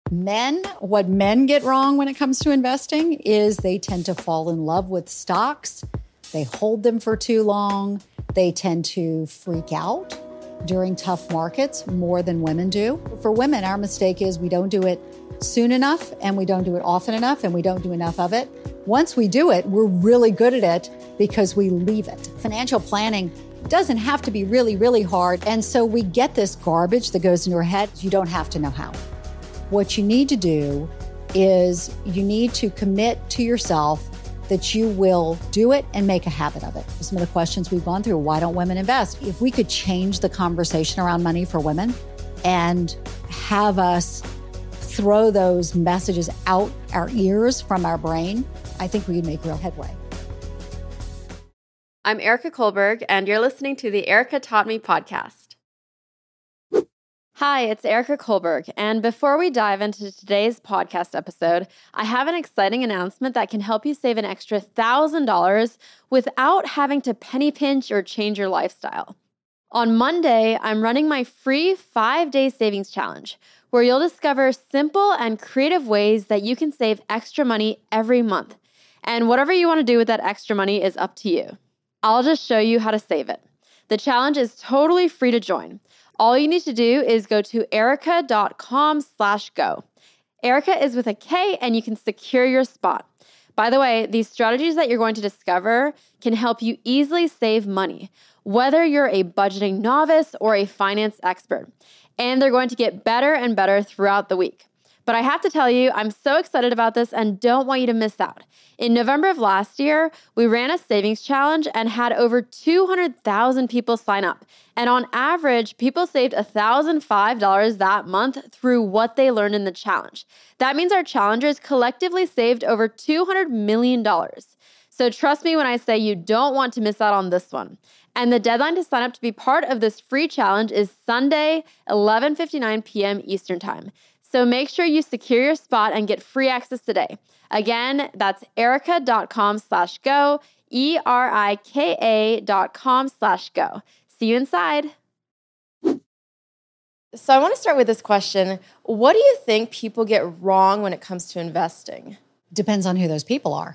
What men get wrong when it comes to investing is they tend to fall in love with stocks. They hold them for too long. They tend to freak out during tough markets more than women do. For women, our mistake is we don't do it soon enough, and we don't do it often enough, and we don't do enough of it. Once we do it, we're really good at it because we leave it. Financial planning doesn't have to be really, really hard. And so we get this garbage that goes into our head. You don't have to know how. What you need to do is you need to commit to yourself that you will do it and make a habit of it. Some of the questions we've gone through, why don't women invest? If we could change the conversation around money for women and have us throw those messages out our ears from our brain, I think we could make real headway. I'm Erica Kohlberg, and you're listening to the Erica Taught Me podcast. Hi, it's Erica Kohlberg, and before we dive into today's podcast episode, I have an exciting announcement that can help you save an extra $1,000 without having to penny pinch or change your lifestyle. On Monday, I'm running my free 5-day savings challenge, where you'll discover simple and creative ways that you can save extra money every month. And whatever you want to do with that extra money is up to you. I'll just show you how to save it. The challenge is totally free to join. All you need to do is go to erica.com/go. Erica is with a K, and you can secure your spot. By the way, these strategies that you're going to discover can help you easily save money, whether you're a budgeting novice or a finance expert. And they're going to get better and better throughout the week. But I have to tell you, I'm so excited about this and don't want you to miss out. In November of last year, we ran a savings challenge and had over 200,000 people sign up. And on average, people saved $1,005 that month through what they learned in the challenge. That means our challengers collectively saved over $200 million. So trust me when I say you don't want to miss out on this one. And the deadline to sign up to be part of this free challenge is Sunday, 11:59 p.m. Eastern Time. So make sure you secure your spot and get free access today. Again, that's erica.com/go, ERIKA.com/go. See you inside. So I want to start with this question. What do you think people get wrong when it comes to investing? Depends on who those people are.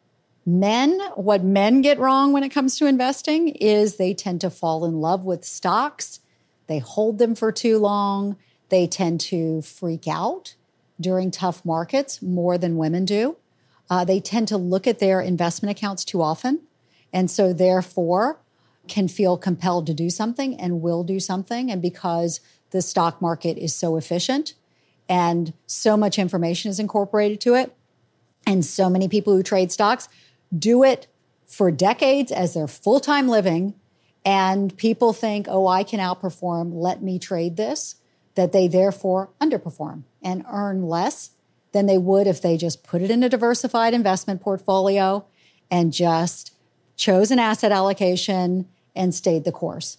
What men get wrong when it comes to investing is they tend to fall in love with stocks. They hold them for too long. They tend to freak out during tough markets more than women do. They tend to look at their investment accounts too often, and so therefore can feel compelled to do something and will do something. And because the stock market is so efficient and so much information is incorporated to it, and so many people who trade stocks do it for decades as their full-time living, and people think, oh, I can outperform, let me trade this, that they therefore underperform and earn less than they would if they just put it in a diversified investment portfolio and just chose an asset allocation and stayed the course.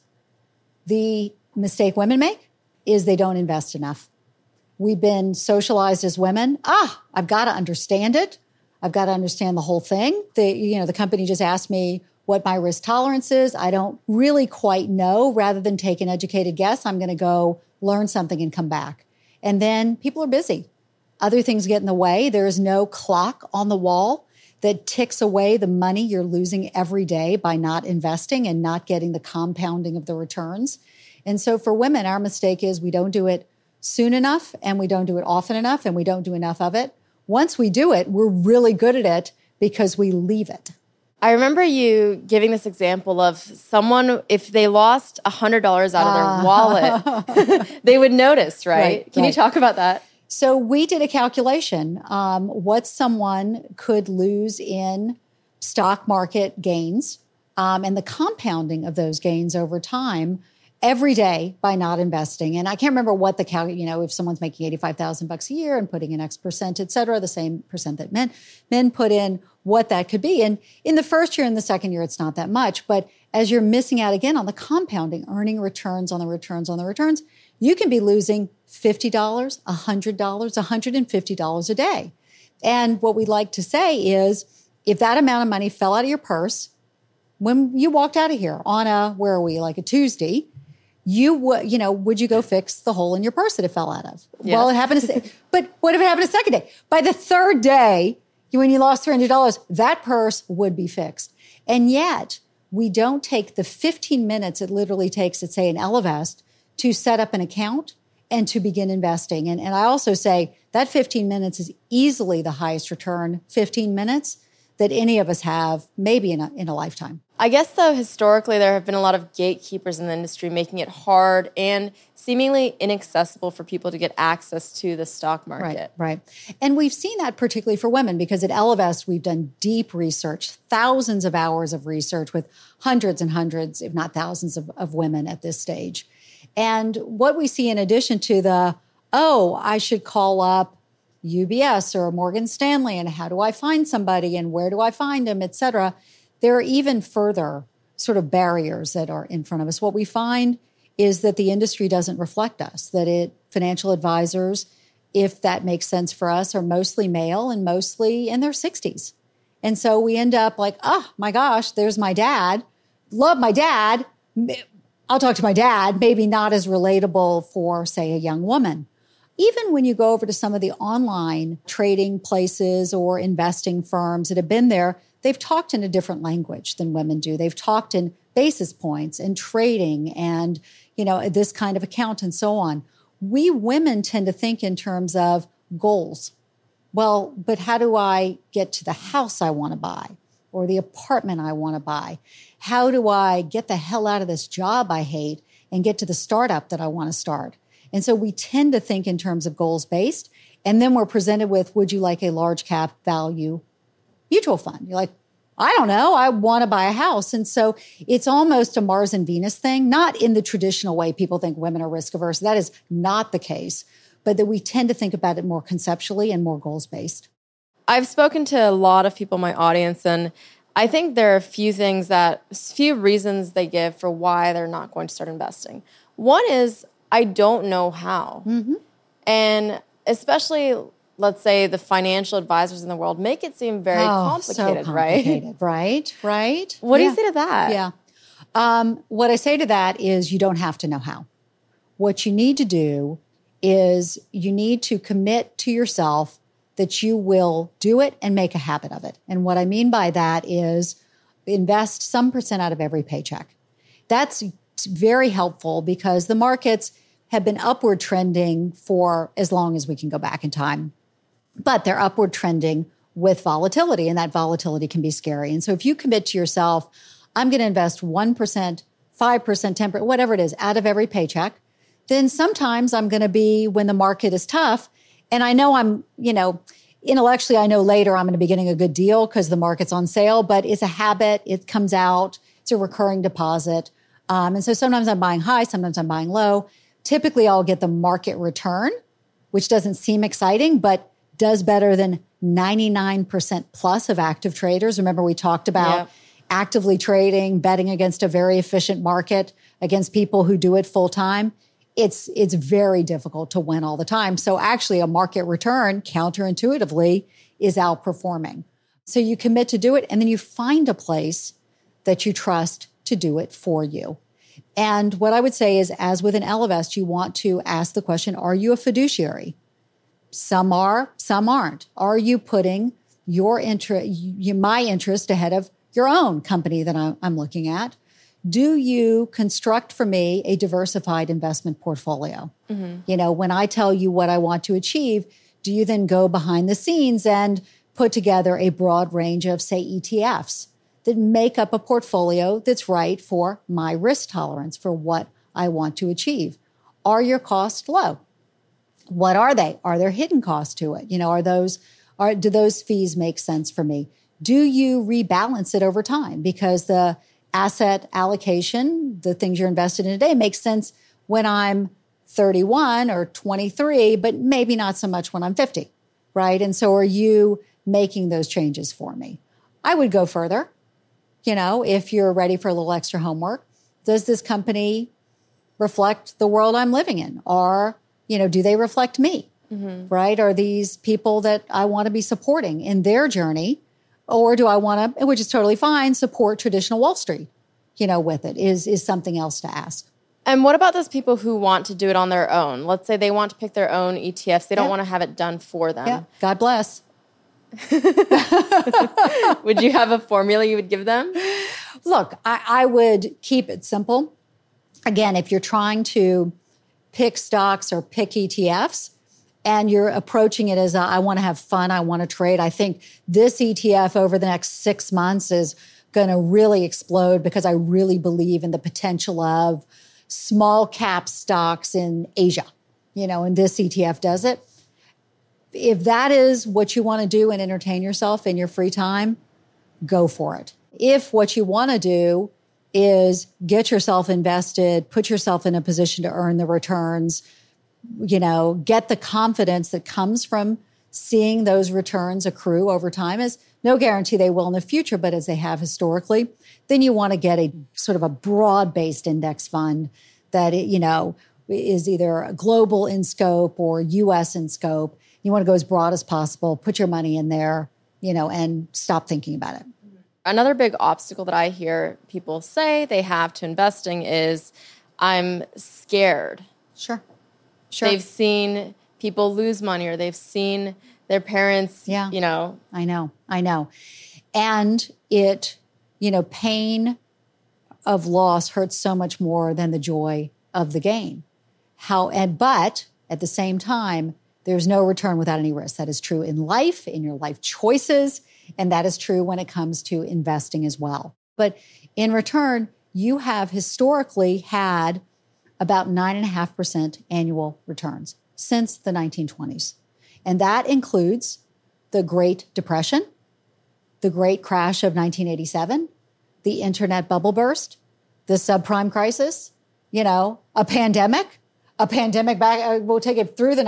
The mistake women make is they don't invest enough. We've been socialized as women. I've got to understand it. I've got to understand the whole thing. The company just asked me what my risk tolerance is. I don't really quite know. Rather than take an educated guess, I'm going to go learn something and come back. And then people are busy. Other things get in the way. There is no clock on the wall that ticks away the money you're losing every day by not investing and not getting the compounding of the returns. And so for women, our mistake is we don't do it soon enough, and we don't do it often enough, and we don't do enough of it. Once we do it, we're really good at it because we leave it. I remember you giving this example of someone, if they lost $100 out of their wallet, they would notice, right? Can you talk about that? So we did a calculation, what someone could lose in stock market gains and the compounding of those gains over time every day by not investing. And I can't remember what the if someone's making $85,000 a year and putting in X percent, et cetera, the same percent that men put in, what that could be. And in the first year and the second year, it's not that much. But as you're missing out again on the compounding, earning returns on the returns on the returns, you can be losing $50, $100, $150 a day. And what we like to say is, if that amount of money fell out of your purse when you walked out of here on a Tuesday, would you go fix the hole in your purse that it fell out of? Yeah. Well, it happened. But what if it happened a second day? By the third day, when you lost $300, that purse would be fixed. And yet we don't take the 15 minutes it literally takes at, say, an Ellevest to set up an account and to begin investing. And I also say that 15 minutes is easily the highest return 15 minutes that any of us have maybe in a lifetime. I guess, though, historically, there have been a lot of gatekeepers in the industry making it hard and seemingly inaccessible for people to get access to the stock market. Right. And we've seen that particularly for women because at Ellevest, we've done deep research, thousands of hours of research with hundreds and hundreds, if not thousands of women at this stage. And what we see in addition to I should call up UBS or Morgan Stanley and how do I find somebody and where do I find them, et cetera, there are even further sort of barriers that are in front of us. What we find is that the industry doesn't reflect us, that financial advisors, if that makes sense for us, are mostly male and mostly in their 60s. And so we end up like, oh my gosh, there's my dad. Love my dad. I'll talk to my dad, maybe not as relatable for, say, a young woman. Even when you go over to some of the online trading places or investing firms that have been there, they've talked in a different language than women do. They've talked in basis points and trading and, this kind of account and so on. We women tend to think in terms of goals. Well, but how do I get to the house I want to buy or the apartment I want to buy? How do I get the hell out of this job I hate and get to the startup that I want to start? And so we tend to think in terms of goals-based. And then we're presented with, would you like a large cap value mutual fund? You're like, I don't know. I want to buy a house. And so it's almost a Mars and Venus thing, not in the traditional way people think women are risk averse. That is not the case, but that we tend to think about it more conceptually and more goals-based. I've spoken to a lot of people in my audience, and I think there are a few reasons they give for why they're not going to start investing. One is, I don't know how. Mm-hmm. And especially, let's say, the financial advisors in the world make it seem very complicated, so complicated, right? Right. What do you say to that? Yeah. What I say to that is you don't have to know how. What you need to do is you need to commit to yourself that you will do it and make a habit of it. And what I mean by that is invest some percent out of every paycheck. That's very helpful because the markets have been upward trending for as long as we can go back in time. But they're upward trending with volatility, and that volatility can be scary. And so if you commit to yourself, I'm going to invest 1%, 5%, 10%, whatever it is, out of every paycheck, then sometimes I'm going to be, when the market is tough, and I know intellectually, I know later I'm going to be getting a good deal because the market's on sale, but it's a habit. It comes out. It's a recurring deposit. And so sometimes I'm buying high, sometimes I'm buying low. Typically, I'll get the market return, which doesn't seem exciting, but does better than 99% plus of active traders. Remember, we talked about actively trading, betting against a very efficient market, against people who do it full time. It's very difficult to win all the time. So actually, a market return, counterintuitively, is outperforming. So you commit to do it, and then you find a place that you trust to do it for you. And what I would say is, as with an Ellevest, you want to ask the question, are you a fiduciary? Some are, some aren't. Are you putting my interest ahead of your own company that I'm looking at? Do you construct for me a diversified investment portfolio? Mm-hmm. When I tell you what I want to achieve, do you then go behind the scenes and put together a broad range of, say, ETFs that make up a portfolio that's right for my risk tolerance, for what I want to achieve? Are your costs low? What are they? Are there hidden costs to it? Do those fees make sense for me? Do you rebalance it over time? Because the asset allocation, the things you're invested in today, makes sense when I'm 31 or 23, but maybe not so much when I'm 50, right? And so are you making those changes for me? I would go further. If you're ready for a little extra homework, does this company reflect the world I'm living in? Or, do they reflect me, right? Are these people that I want to be supporting in their journey? Or do I want to, which is totally fine, support traditional Wall Street, with it is something else to ask. And what about those people who want to do it on their own? Let's say they want to pick their own ETFs. They don't want to have it done for them. Yeah. God bless. Would you have a formula you would give them? Look, I would keep it simple. Again, if you're trying to pick stocks or pick ETFs and you're approaching it as I want to have fun, I want to trade, I think this ETF over the next 6 months is going to really explode because I really believe in the potential of small cap stocks in Asia, and this ETF does it. If that is what you want to do and entertain yourself in your free time, go for it. If what you want to do is get yourself invested, put yourself in a position to earn the returns, get the confidence that comes from seeing those returns accrue over time, is no guarantee they will in the future, but as they have historically, then you want to get a sort of a broad-based index fund that, is either global in scope or U.S. in scope. You want to go as broad as possible, put your money in there, and stop thinking about it. Another big obstacle that I hear people say they have to investing is, I'm scared. Sure. They've seen people lose money or they've seen their parents, I know. And it, pain of loss hurts so much more than the joy of the gain. But at the same time, there's no return without any risk. That is true in life, in your life choices, and that is true when it comes to investing as well. But in return, you have historically had about 9.5% annual returns since the 1920s. And that includes the Great Depression, the Great Crash of 1987, the internet bubble burst, the subprime crisis, a pandemic back, we'll take it through the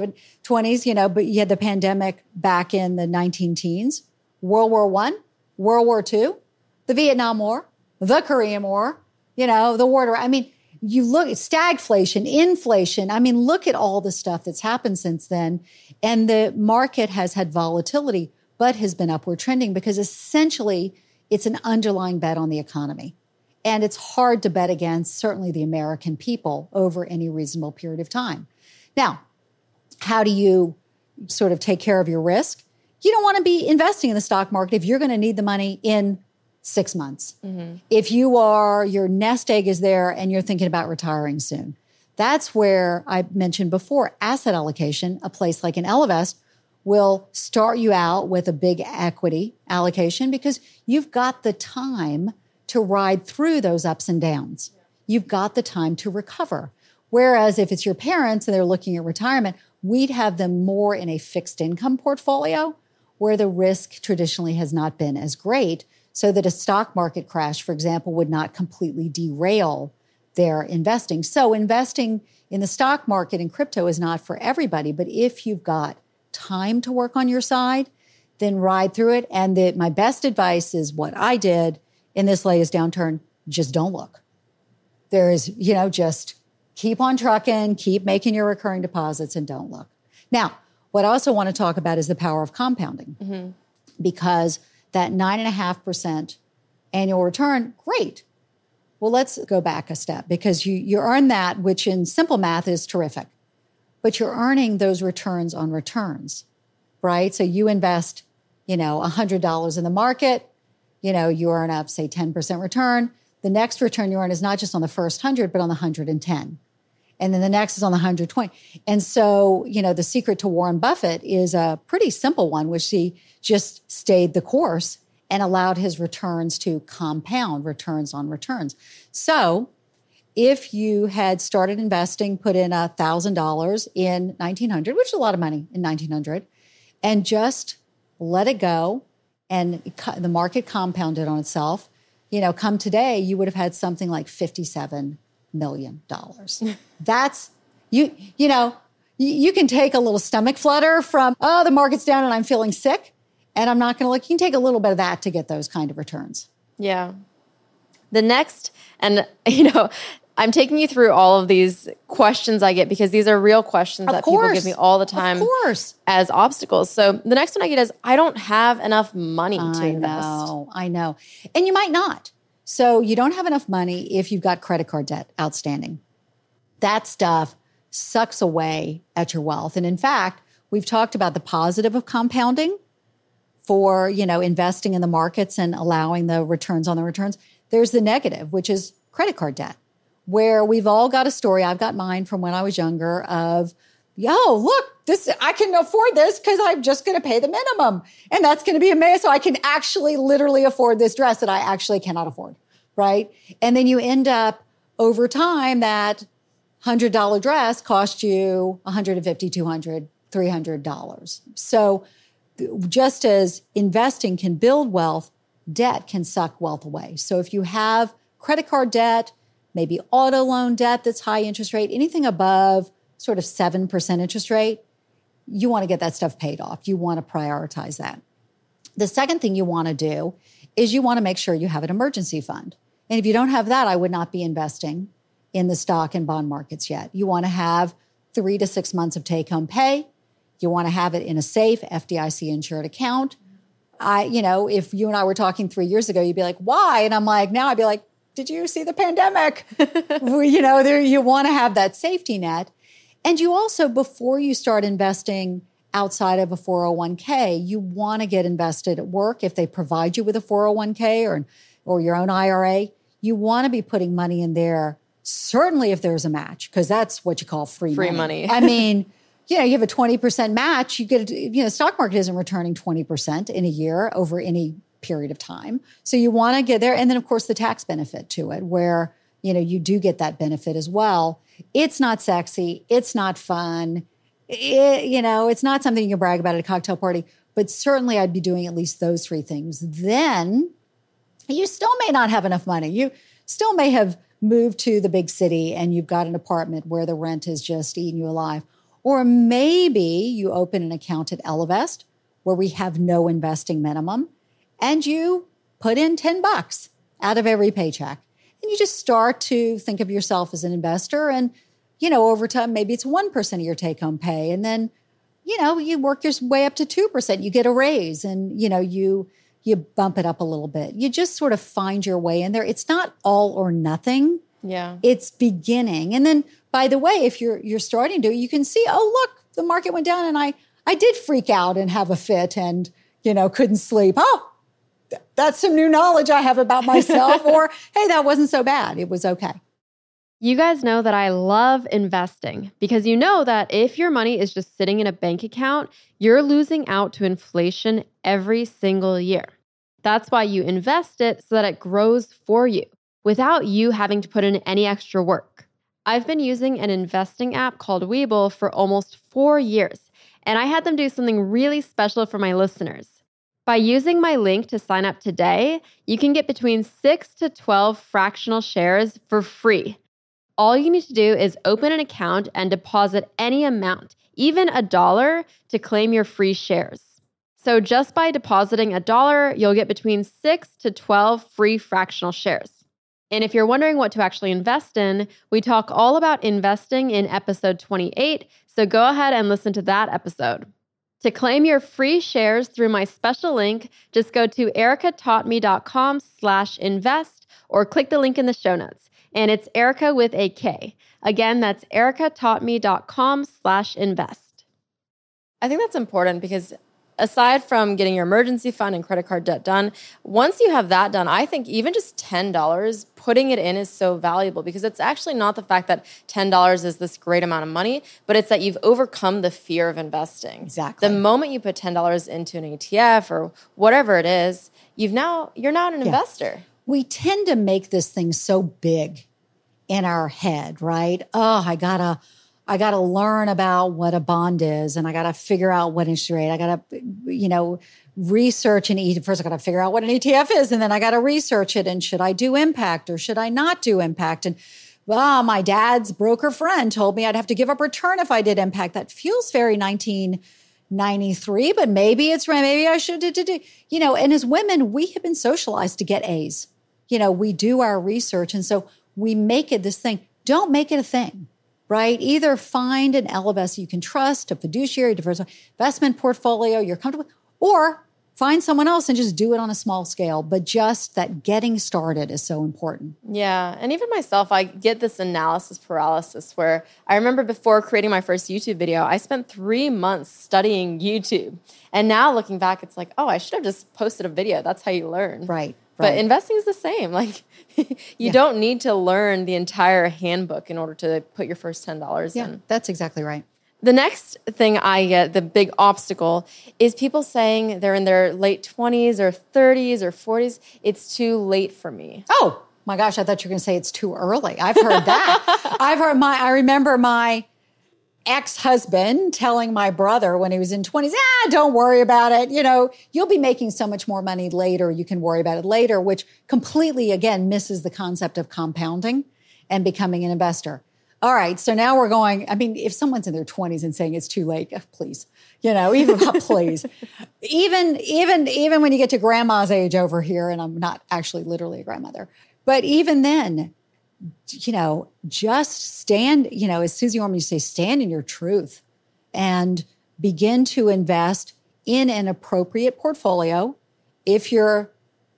1920s, but you had the pandemic back in the 19-teens, World War I, World War II, the Vietnam War, the Korean War, the war. You look at stagflation, inflation. Look at all the stuff that's happened since then. And the market has had volatility, but has been upward trending because essentially it's an underlying bet on the economy. And it's hard to bet against, certainly the American people, over any reasonable period of time. Now, how do you sort of take care of your risk? You don't want to be investing in the stock market if you're going to need the money in 6 months. Mm-hmm. If your nest egg is there and you're thinking about retiring soon. That's where I mentioned before, asset allocation, a place like an Ellevest will start you out with a big equity allocation because you've got the time to ride through those ups and downs. You've got the time to recover. Whereas if it's your parents and they're looking at retirement, we'd have them more in a fixed income portfolio where the risk traditionally has not been as great, so that a stock market crash, for example, would not completely derail their investing. So investing in the stock market and crypto is not for everybody, but if you've got time to work on your side, then ride through it. And my best advice is what I did in this latest downturn: just don't look. There is, just keep on trucking, keep making your recurring deposits, and don't look. Now, what I also want to talk about is the power of compounding, because that 9.5% annual return, great. Well, let's go back a step, because you earn that, which in simple math is terrific, but you're earning those returns on returns, right? So you invest, $100 in the market, you earn up, say, 10% return. The next return you earn is not just on the first 100, but on the 110. And then the next is on the 120. And so, the secret to Warren Buffett is a pretty simple one, which he just stayed the course and allowed his returns to compound, returns on returns. So if you had started investing, put in $1,000 in 1900, which is a lot of money in 1900, and just let it go, and the market compounded on itself, come today, you would have had something like $57 million. That's, you can take a little stomach flutter from, the market's down and I'm feeling sick and I'm not going to look. You can take a little bit of that to get those kind of returns. Yeah. The next, and I'm taking you through all of these questions I get because these are real questions that people give me all the time as obstacles. So the next one I get is, I don't have enough money to invest. I know. And you might not. So you don't have enough money if you've got credit card debt outstanding. that stuff sucks away at your wealth. And in fact, we've talked about the positive of compounding for, investing in the markets and allowing the returns on the returns. There's the negative, which is credit card debt, where we've all got a story. I've got mine from when I was younger of, look, I can afford this because I'm just going to pay the minimum. And that's going to be amazing. So I can actually literally afford this dress that I actually cannot afford, right? And then you end up over time that $100 dress cost you $150, $200, $300. So just as investing can build wealth, debt can suck wealth away. So if you have credit card debt, maybe auto loan debt that's high interest rate, anything above sort of 7% interest rate, you want to get that stuff paid off. You want to prioritize that. The second thing you want to do is you want to make sure you have an emergency fund. And if you don't have that, I would not be investing in the stock and bond markets yet. You want to have 3 to 6 months of take-home pay. You want to have it in a safe FDIC insured account. If you and I were talking 3 years ago, you'd be like, why? And I'm like, now I'd be like, did you see the pandemic? You want to have that safety net. And you also, before you start investing outside of a 401k, you want to get invested at work. If they provide you with a 401k or your own IRA, you want to be putting money in there, certainly if there's a match, because that's what you call free money. I mean, you have a 20% match, you get, the stock market isn't returning 20% in a year over any period of time. So you want to get there. And then, of course, the tax benefit to it, where, you do get that benefit as well. It's not sexy. It's not fun. It's not something you can brag about at a cocktail party, but certainly I'd be doing at least those 3 things. Then you still may not have enough money. You still may have moved to the big city and you've got an apartment where the rent is just eating you alive. Or maybe you open an account at Ellevest where we have no investing minimum and you put in $10 out of every paycheck. And you just start to think of yourself as an investor. And, over time, maybe it's 1% of your take-home pay. And then, you work your way up to 2%. You get a raise and, you bump it up a little bit. You just sort of find your way in there. It's not all or nothing. Yeah. It's beginning. And then, by the way, if you're starting to, you can see, oh, look, the market went down and I did freak out and have a fit and, couldn't sleep. Oh, that's some new knowledge I have about myself. Or, hey, that wasn't so bad. It was okay. You guys know that I love investing because you know that if your money is just sitting in a bank account, you're losing out to inflation every single year. That's why you invest it so that it grows for you without you having to put in any extra work. I've been using an investing app called Webull for almost 4 years, and I had them do something really special for my listeners. By using my link to sign up today, you can get between 6 to 12 fractional shares for free. All you need to do is open an account and deposit any amount, even $1, to claim your free shares. So just by depositing $1, you'll get between 6 to 12 free fractional shares. And if you're wondering what to actually invest in, we talk all about investing in episode 28, so go ahead and listen to that episode. To claim your free shares through my special link, just go to ericataught.me.com/invest or click the link in the show notes. And it's Erica with a K. Again, that's ericataught.me.com/invest. I think that's important because aside from getting your emergency fund and credit card debt done, once you have that done, I think even just $10, putting it in is so valuable because it's actually not the fact that $10 is this great amount of money, but it's that you've overcome the fear of investing. Exactly. The moment you put $10 into an ETF or whatever it is, you're now an investor. We tend to make this thing so big in our head, right? Oh, I gotta learn about what a bond is, and I gotta figure out what interest rate. I gotta, research an ETF. First, I gotta figure out what an ETF is, and then I gotta research it. And should I do impact or should I not do impact? And my dad's broker friend told me I'd have to give up return if I did impact. That feels very 1993, but maybe I should do. And as women, we have been socialized to get A's. We do our research, and so we make it this thing. Don't make it a thing. Right? Either find an Ellevest you can trust, a fiduciary, diversified investment portfolio you're comfortable with, or find someone else and just do it on a small scale. But just that getting started is so important. Yeah. And even myself, I get this analysis paralysis where I remember before creating my first YouTube video, I spent 3 months studying YouTube. And now looking back, it's like, oh, I should have just posted a video. That's how you learn. Right. But investing is the same. Like you don't need to learn the entire handbook in order to put your first $10 in. That's exactly right. The next thing I get, the big obstacle, is people saying they're in their late 20s or 30s or 40s. It's too late for me. Oh my gosh, I thought you were going to say it's too early. I've heard that. I remember my ex-husband telling my brother when he was in 20s, don't worry about it. You'll be making so much more money later. You can worry about it later, which completely, again, misses the concept of compounding and becoming an investor. All right. So now we're going, if someone's in their 20s and saying it's too late, please, please. Even when you get to grandma's age over here, and I'm not actually literally a grandmother, but even then, just stand, as Susie Orman used to say, stand in your truth and begin to invest in an appropriate portfolio. If you're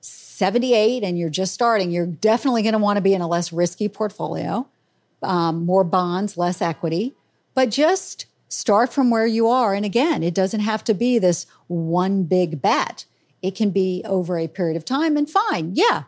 78 and you're just starting, you're definitely going to want to be in a less risky portfolio, more bonds, less equity, but just start from where you are. And again, it doesn't have to be this one big bet. It can be over a period of time and fine. Yeah.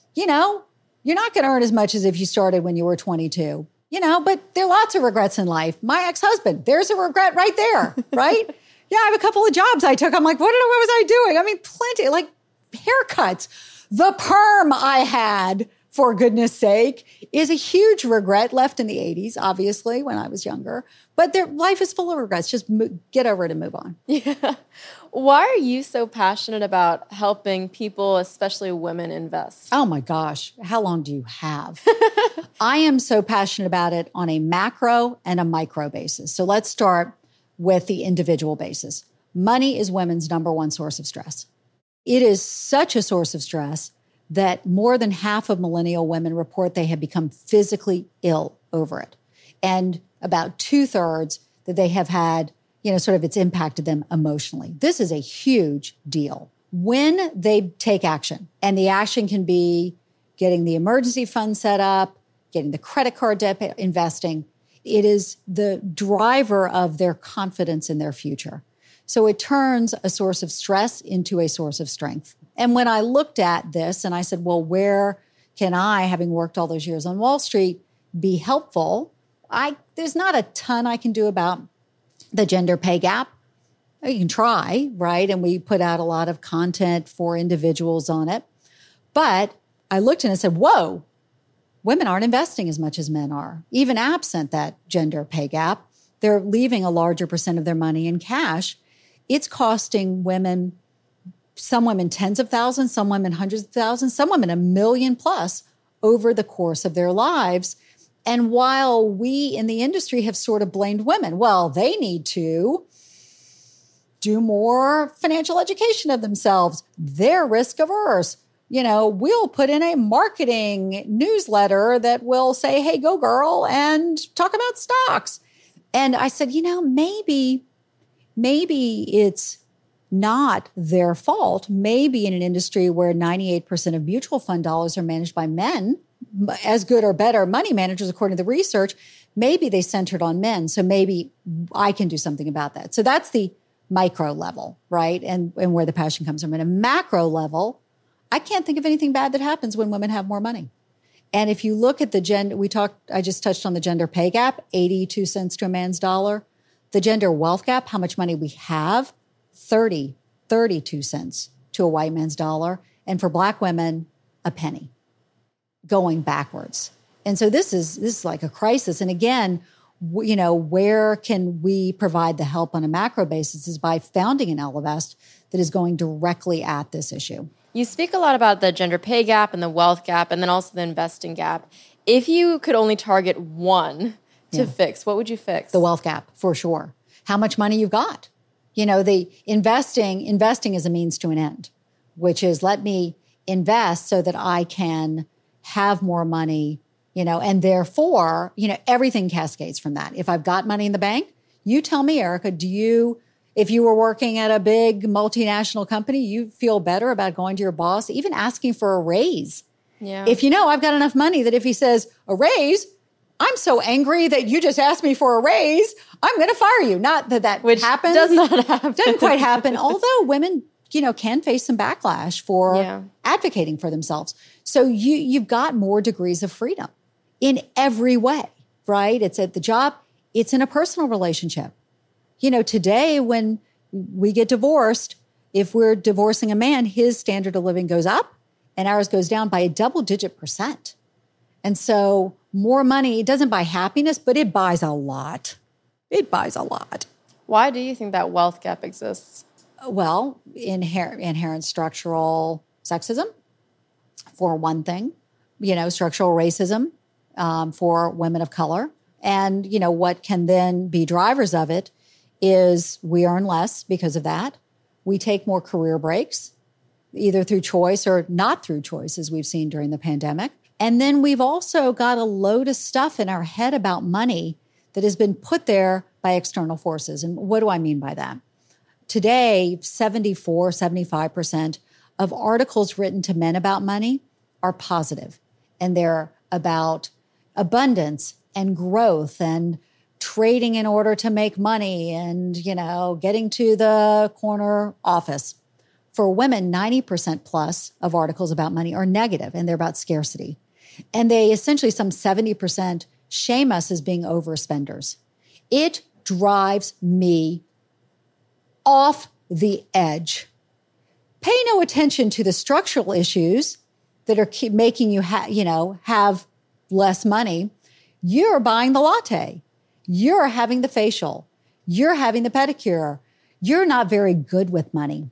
You're not going to earn as much as if you started when you were 22, but there are lots of regrets in life. My ex-husband, there's a regret right there, right? Yeah, I have a couple of jobs I took. I'm like, what was I doing? Plenty, like haircuts. The perm I had, for goodness sake, is a huge regret left in the 80s, obviously, when I was younger. But life is full of regrets. Just get over it and move on. Yeah. Why are you so passionate about helping people, especially women, invest? Oh my gosh. How long do you have? I am so passionate about it on a macro and a micro basis. So let's start with the individual basis. Money is women's number one source of stress. It is such a source of stress that more than half of millennial women report they have become physically ill over it. And about 2/3 that they have had, it's impacted them emotionally. This is a huge deal. When they take action, and the action can be getting the emergency fund set up, getting the credit card debt, investing, it is the driver of their confidence in their future. So it turns a source of stress into a source of strength. And when I looked at this and I said, well, where can I, having worked all those years on Wall Street, be helpful? There's not a ton I can do about the gender pay gap. You can try, right? And we put out a lot of content for individuals on it. But I looked and I said, whoa, women aren't investing as much as men are. Even absent that gender pay gap, they're leaving a larger percent of their money in cash. It's costing women, some women tens of thousands, some women hundreds of thousands, some women $1 million plus over the course of their lives. And while we in the industry have sort of blamed women, well, they need to do more financial education of themselves. They're risk averse. We'll put in a marketing newsletter that will say, hey, go girl, and talk about stocks. And I said, maybe it's not their fault. Maybe in an industry where 98% of mutual fund dollars are managed by men, as good or better money managers, according to the research, maybe they centered on men. So maybe I can do something about that. So that's the micro level, right? And where the passion comes from. At a macro level, I can't think of anything bad that happens when women have more money. And if you look at the gender, I just touched on the gender pay gap, 82 cents to a man's dollar. The gender wealth gap, how much money we have, 32 cents to a white man's dollar. And for Black women, a penny, going backwards. And so this is like a crisis. And again, where can we provide the help on a macro basis is by founding an Ellevest that is going directly at this issue. You speak a lot about the gender pay gap and the wealth gap and then also the investing gap. If you could only target one to fix, what would you fix? The wealth gap, for sure. How much money you've got. The investing is a means to an end, which is let me invest so that I can have more money, and therefore, everything cascades from that. If I've got money in the bank, you tell me, Erica, do you If you were working at a big multinational company, you feel better about going to your boss, even asking for a raise. Yeah. If you know I've got enough money that if he says a raise, I'm so angry that you just asked me for a raise, I'm going to fire you. Not that Which happens. does not happen. Doesn't quite happen. Although women, can face some backlash for advocating for themselves. So you've got more degrees of freedom in every way, right? It's at the job. It's in a personal relationship. Today when we get divorced, if we're divorcing a man, his standard of living goes up and ours goes down by a double-digit %. And so more money, it doesn't buy happiness, but it buys a lot. It buys a lot. Why do you think that wealth gap exists? Well, inherent structural sexism, for one thing, structural racism for women of color. And, what can then be drivers of it is we earn less because of that. We take more career breaks, either through choice or not through choice, as we've seen during the pandemic. And then we've also got a load of stuff in our head about money that has been put there by external forces. And what do I mean by that? Today, 75% of articles written to men about money are positive, and they're about abundance and growth and trading in order to make money and, getting to the corner office. For women, 90% plus of articles about money are negative, and they're about scarcity. And they essentially, some 70%, shame us as being overspenders. It drives me off the edge. Pay no attention to the structural issues that are keep making you have less money. You're buying the latte. You're having the facial. You're having the pedicure. You're not very good with money.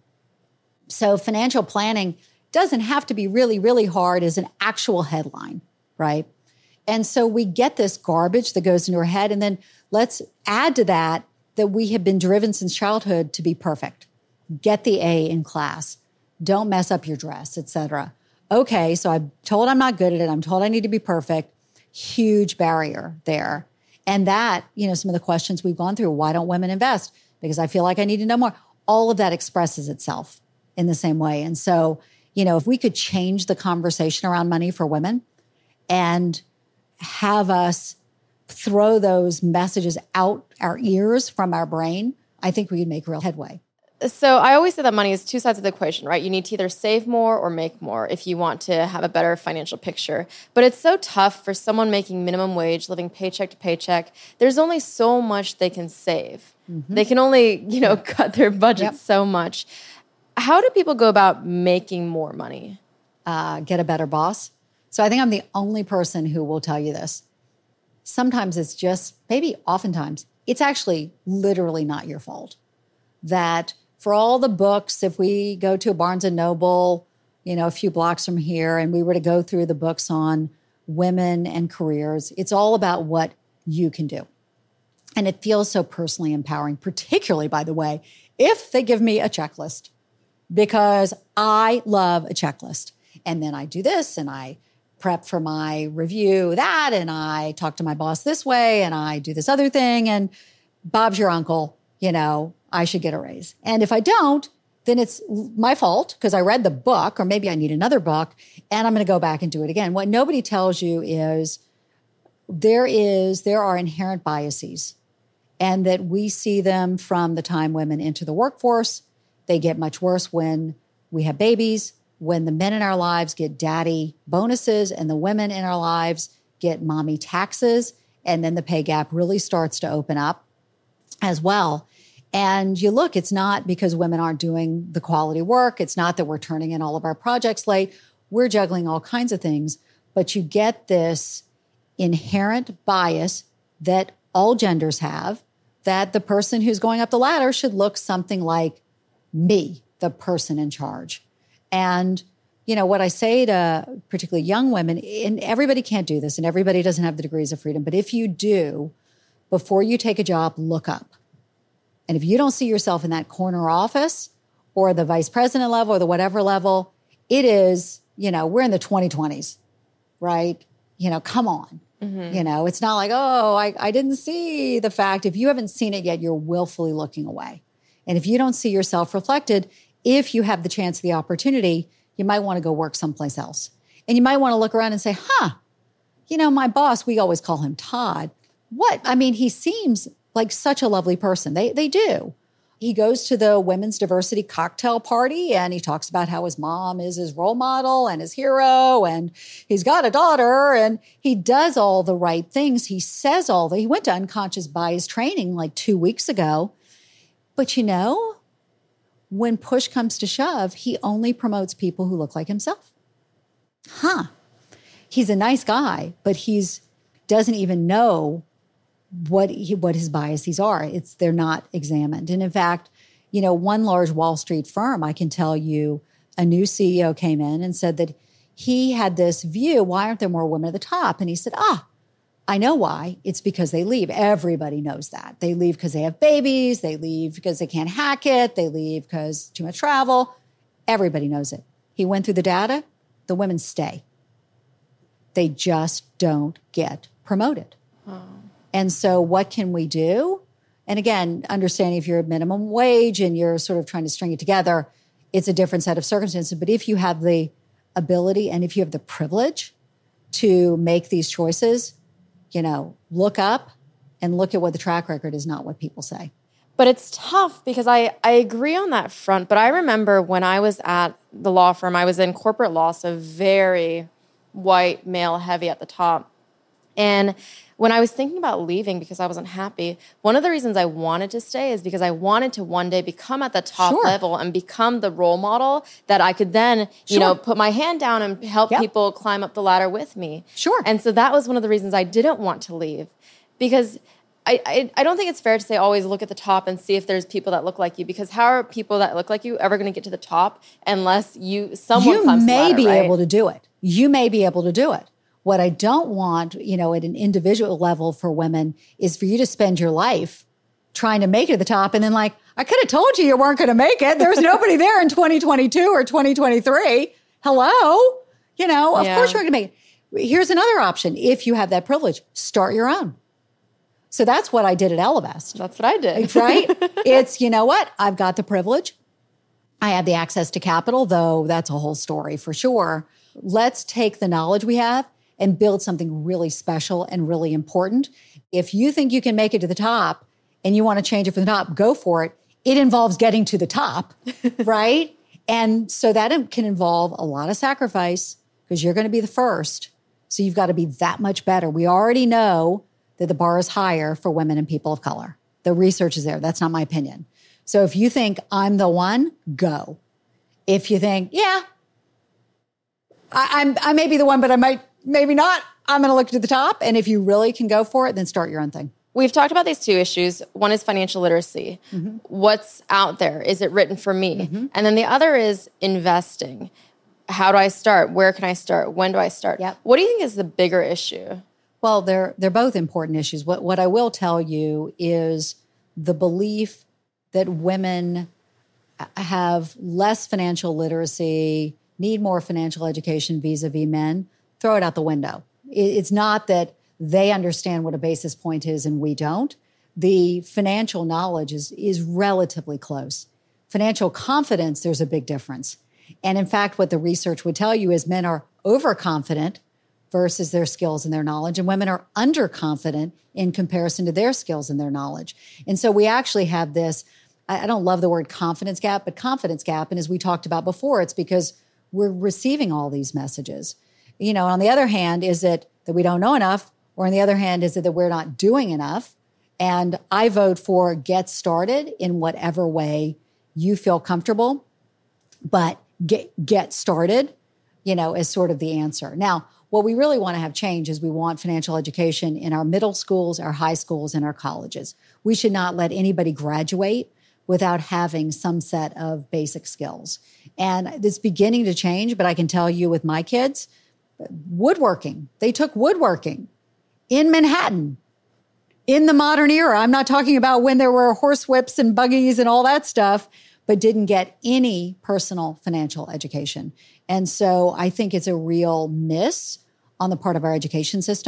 So financial planning doesn't have to be really, really hard as an actual headline, right? And so we get this garbage that goes into our head. And then let's add to that we have been driven since childhood to be perfect. Get the A in class. Don't mess up your dress, etc. Okay, so I'm told I'm not good at it. I'm told I need to be perfect. Huge barrier there. And that, some of the questions we've gone through, why don't women invest? Because I feel like I need to know more. All of that expresses itself in the same way. And so, if we could change the conversation around money for women and have us throw those messages out our ears from our brain, I think we could make real headway. So I always say that money is two sides of the equation, right? You need to either save more or make more if you want to have a better financial picture. But it's so tough for someone making minimum wage, living paycheck to paycheck. There's only so much they can save. Mm-hmm. They can only, cut their budget so much. How do people go about making more money? Get a better boss. So I think I'm the only person who will tell you this. Sometimes it's just, maybe oftentimes, it's actually literally not your fault. That for all the books, if we go to a Barnes & Noble, a few blocks from here, and we were to go through the books on women and careers, it's all about what you can do. And it feels so personally empowering, particularly, by the way, if they give me a checklist, because I love a checklist. And then I do this, and I prep for my review that, and I talk to my boss this way, and I do this other thing, and Bob's your uncle, I should get a raise. And if I don't, then it's my fault because I read the book, or maybe I need another book, and I'm going to go back and do it again. What nobody tells you is there are inherent biases, and that we see them from the time women enter the workforce. They get much worse when we have babies, when the men in our lives get daddy bonuses, and the women in our lives get mommy taxes, and then the pay gap really starts to open up as well. And you look, it's not because women aren't doing the quality work. It's not that we're turning in all of our projects late. We're juggling all kinds of things. But you get this inherent bias that all genders have, that the person who's going up the ladder should look something like me, the person in charge. And, what I say to particularly young women, and everybody can't do this, and everybody doesn't have the degrees of freedom, but if you do, before you take a job, look up. And if you don't see yourself in that corner office or the vice president level or the whatever level, it is, we're in the 2020s, right? Come on. Mm-hmm. It's not like, I didn't see the fact. If you haven't seen it yet, you're willfully looking away. And if you don't see yourself reflected, if you have the chance, the opportunity, you might want to go work someplace else. And you might want to look around and say, my boss, we always call him Todd. What? I mean, he seems like such a lovely person. They do. He goes to the women's diversity cocktail party and he talks about how his mom is his role model and his hero and he's got a daughter and he does all the right things. He says he went to unconscious bias training like 2 weeks ago. But when push comes to shove, he only promotes people who look like himself. He's a nice guy, but doesn't even know what his biases are. They're not examined. And in fact, one large Wall Street firm, I can tell you, a new CEO came in and said that he had this view, why aren't there more women at the top? And he said, I know why. It's because they leave. Everybody knows that. They leave because they have babies. They leave because they can't hack it. They leave because too much travel. Everybody knows it. He went through the data. The women stay. They just don't get promoted. And so what can we do? And again, understanding if you're at minimum wage and you're sort of trying to string it together, it's a different set of circumstances. But if you have the ability and if you have the privilege to make these choices, look up and look at what the track record is, not what people say. But it's tough because I agree on that front. But I remember when I was at the law firm, I was in corporate law, so very white, male heavy at the top. And when I was thinking about leaving because I wasn't happy, one of the reasons I wanted to stay is because I wanted to one day become at the top level and become the role model that I could then, put my hand down and help people climb up the ladder with me. Sure. And so that was one of the reasons I didn't want to leave, because I don't think it's fair to say always look at the top and see if there's people that look like you, because how are people that look like you ever going to get to the top unless someone climbs the ladder, You may be able to do it. You may be able to do it. What I don't want, at an individual level for women is for you to spend your life trying to make it to the top and then I could have told you weren't going to make it. There's nobody there in 2022 or 2023. Hello? Of course you're going to make it. Here's another option. If you have that privilege, start your own. So that's what I did at Ellevest. That's what I did. Right? It's, what? I've got the privilege. I have the access to capital, though that's a whole story for sure. Let's take the knowledge we have and build something really special and really important. If you think you can make it to the top and you want to change it from the top, go for it. It involves getting to the top, right? And so that can involve a lot of sacrifice because you're going to be the first. So you've got to be that much better. We already know that the bar is higher for women and people of color. The research is there. That's not my opinion. So if you think I'm the one, go. If you think, I may be the one, but I might, maybe not. I'm going to look to the top. And if you really can go for it, then start your own thing. We've talked about these two issues. One is financial literacy. Mm-hmm. What's out there? Is it written for me? Mm-hmm. And then the other is investing. How do I start? Where can I start? When do I start? Yep. What do you think is the bigger issue? Well, they're both important issues. What I will tell you is the belief that women have less financial literacy, need more financial education vis-a-vis men, throw it out the window. It's not that they understand what a basis point is and we don't. The financial knowledge is relatively close. Financial confidence, there's a big difference. And in fact, what the research would tell you is men are overconfident versus their skills and their knowledge, and women are underconfident in comparison to their skills and their knowledge. And so we actually have this, I don't love the word confidence gap, but confidence gap. And as we talked about before, it's because we're receiving all these messages. On the other hand, is it that we don't know enough? Or on the other hand, is it that we're not doing enough? And I vote for get started in whatever way you feel comfortable, but get started, is sort of the answer. Now, what we really want to have change is we want financial education in our middle schools, our high schools, and our colleges. We should not let anybody graduate without having some set of basic skills. And it's beginning to change, but I can tell you with my kids, woodworking, they took woodworking in Manhattan in the modern era. I'm not talking about when there were horsewhips and buggies and all that stuff, but didn't get any personal financial education. And so I think it's a real miss on the part of our education system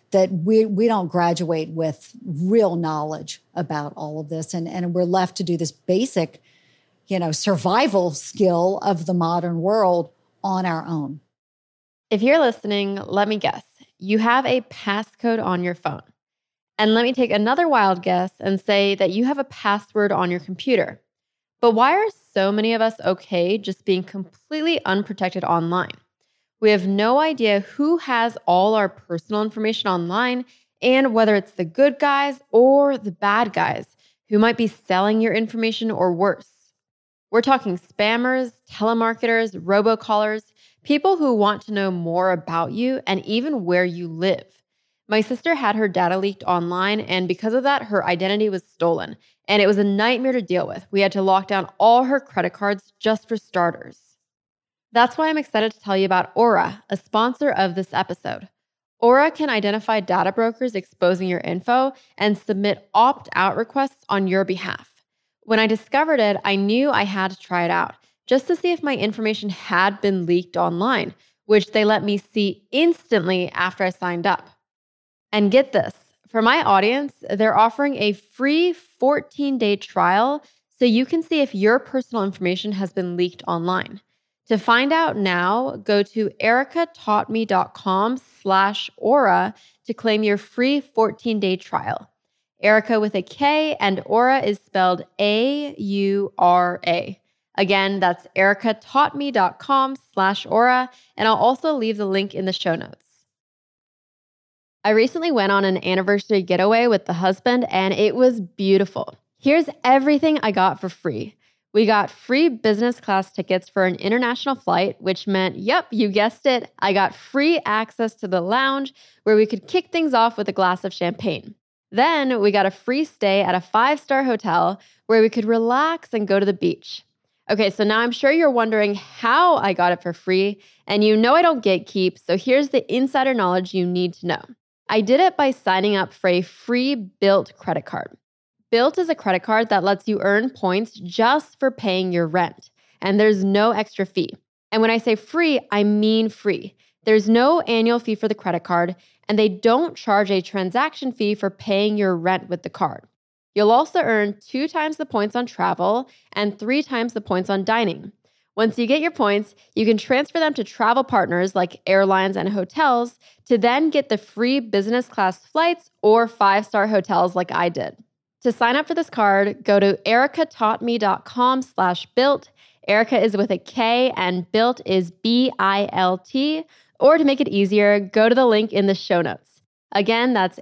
that we don't graduate with real knowledge about all of this. And we're left to do this basic, survival skill of the modern world on our own. If you're listening, let me guess. You have a passcode on your phone. And let me take another wild guess and say that you have a password on your computer. But why are so many of us okay just being completely unprotected online? We have no idea who has all our personal information online and whether it's the good guys or the bad guys who might be selling your information or worse. We're talking spammers, telemarketers, robocallers, people who want to know more about you and even where you live. My sister had her data leaked online, and because of that, her identity was stolen, and it was a nightmare to deal with. We had to lock down all her credit cards just for starters. That's why I'm excited to tell you about Aura, a sponsor of this episode. Aura can identify data brokers exposing your info and submit opt-out requests on your behalf. When I discovered it, I knew I had to try it out, just to see if my information had been leaked online, which they let me see instantly after I signed up. And get this, for my audience, they're offering a free 14-day trial so you can see if your personal information has been leaked online. To find out now, go to ericataughtme.com/Aura to claim your free 14-day trial. Erica with a K and Aura is spelled AURA. Again, that's ericataughtme.com/Aura, and I'll also leave the link in the show notes. I recently went on an anniversary getaway with the husband, and it was beautiful. Here's everything I got for free. We got free business class tickets for an international flight, which meant, yep, you guessed it, I got free access to the lounge where we could kick things off with a glass of champagne. Then we got a free stay at a 5-star hotel where we could relax and go to the beach. Okay, so now I'm sure you're wondering how I got it for free, and you know I don't gatekeep, so here's the insider knowledge you need to know. I did it by signing up for a free Bilt credit card. Bilt is a credit card that lets you earn points just for paying your rent, and there's no extra fee. And when I say free, I mean free. There's no annual fee for the credit card, and they don't charge a transaction fee for paying your rent with the card. You'll also earn 2 times the points on travel and 3 times the points on dining. Once you get your points, you can transfer them to travel partners like airlines and hotels to then get the free business class flights or 5-star hotels like I did. To sign up for this card, go to ericataughtme.com/Bilt. Erica is with a K and Bilt is BILT. Or to make it easier, go to the link in the show notes. Again, that's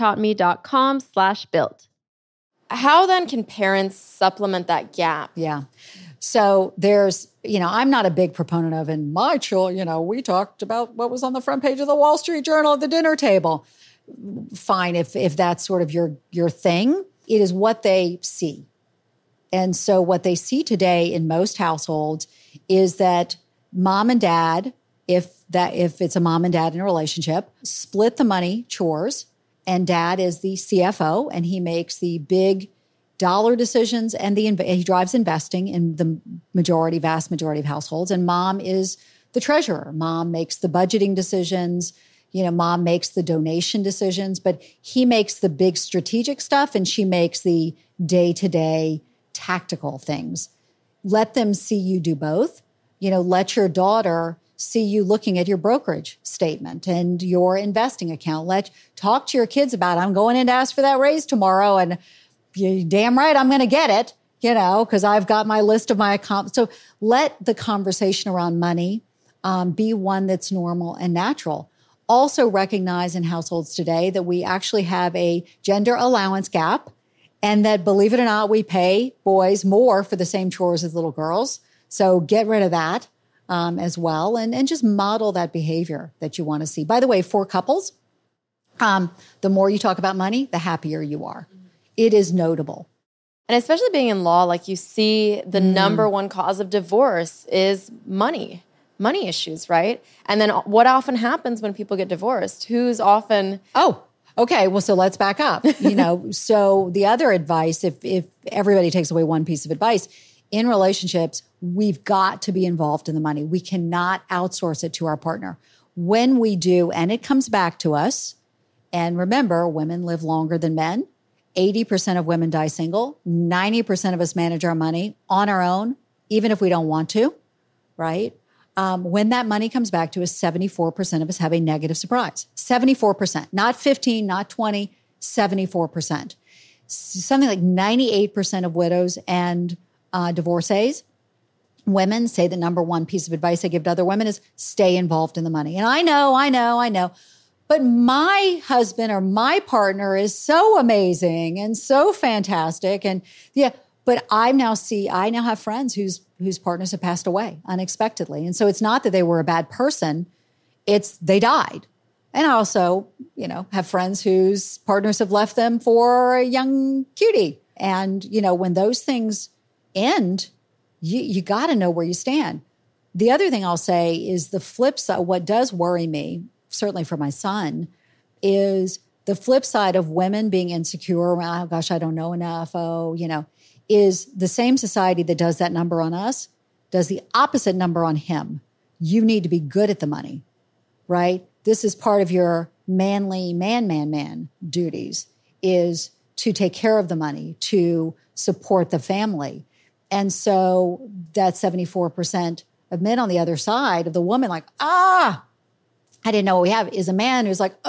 ericataughtme.com/Bilt. How then can parents supplement that gap? Yeah. So there's, I'm not a big proponent of, in my children, we talked about what was on the front page of the Wall Street Journal at the dinner table. Fine, if that's sort of your thing. It is what they see. And so what they see today in most households is that mom and dad, if it's a mom and dad in a relationship, split the money chores, and dad is the CFO and he makes the big dollar decisions and he drives investing in the vast majority of households. And mom is the treasurer. Mom makes the budgeting decisions. Mom makes the donation decisions, but he makes the big strategic stuff and she makes the day-to-day tactical things. Let them see you do both. Let your daughter see you looking at your brokerage statement and your investing account. Talk to your kids about, I'm going in to ask for that raise tomorrow, and you're damn right I'm going to get it, because I've got my list of my accounts. So let the conversation around money be one that's normal and natural. Also recognize in households today that we actually have a gender allowance gap, and that, believe it or not, we pay boys more for the same chores as little girls. So get rid of that as well, and just model that behavior that you want to see. By the way, for couples, the more you talk about money, the happier you are. It is notable. And especially being in law, like you see the number one cause of divorce is money issues, right? And then what often happens when people get divorced? Who's often... Oh, okay. Well, so let's back up. So the other advice, if everybody takes away one piece of advice, in relationships, we've got to be involved in the money. We cannot outsource it to our partner. When we do, and it comes back to us, And remember, women live longer than men. 80% of women die single. 90% of us manage our money on our own, even if we don't want to, right? When that money comes back to us, 74% of us have a negative surprise. 74%, not 15, not 20, 74%. Something like 98% of widows and divorcees, women, say the number one piece of advice I give to other women is stay involved in the money. And I know. But my husband or my partner is so amazing and so fantastic. And yeah, but I now have friends whose partners have passed away unexpectedly. And so it's not that they were a bad person, it's they died. And I also, have friends whose partners have left them for a young cutie. And, when those things end, you got to know where you stand. The other thing I'll say is the flip side. What does worry me, certainly for my son, is the flip side of women being insecure. Oh gosh, I don't know enough. Is the same society that does that number on us does the opposite number on him. You need to be good at the money, right? This is part of your manly man duties, is to take care of the money, to support the family. And so that 74% of men on the other side of the woman, like, I didn't know what we have, is a man who's like,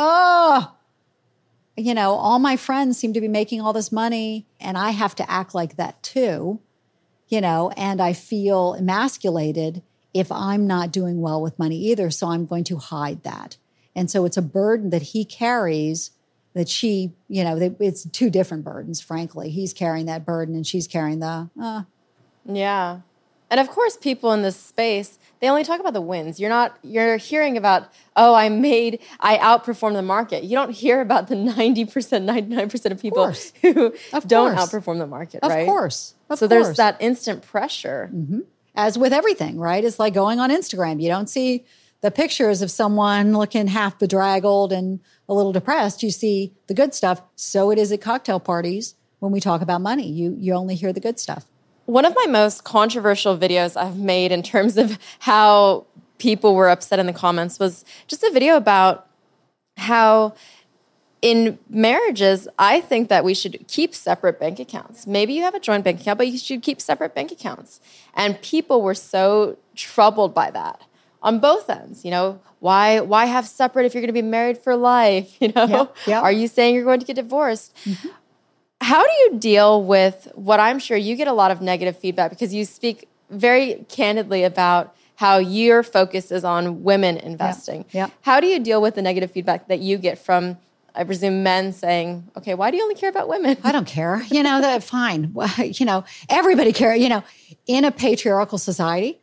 all my friends seem to be making all this money and I have to act like that too, and I feel emasculated if I'm not doing well with money either. So I'm going to hide that. And so it's a burden that he carries that she, it's two different burdens, frankly. He's carrying that burden and she's carrying Yeah. And of course, people in this space, they only talk about the wins. You're hearing about, I outperformed the market. You don't hear about the 90%, 99% of people who don't outperform the market, right? Of course. So there's that instant pressure. Mm-hmm. As with everything, right? It's like going on Instagram. You don't see the pictures of someone looking half bedraggled and a little depressed. You see the good stuff. So it is at cocktail parties when we talk about money. You only hear the good stuff. One of my most controversial videos I've made in terms of how people were upset in the comments was just a video about how in marriages, I think that we should keep separate bank accounts. Maybe you have a joint bank account, but you should keep separate bank accounts. And people were so troubled by that on both ends. Why have separate if you're going to be married for life? Yep. Are you saying you're going to get divorced? Mm-hmm. How do you deal with what I'm sure you get a lot of negative feedback because you speak very candidly about how your focus is on women investing. Yeah. How do you deal with the negative feedback that you get from, I presume, men saying, okay, why do you only care about women? I don't care. That fine. Everybody cares. In a patriarchal society,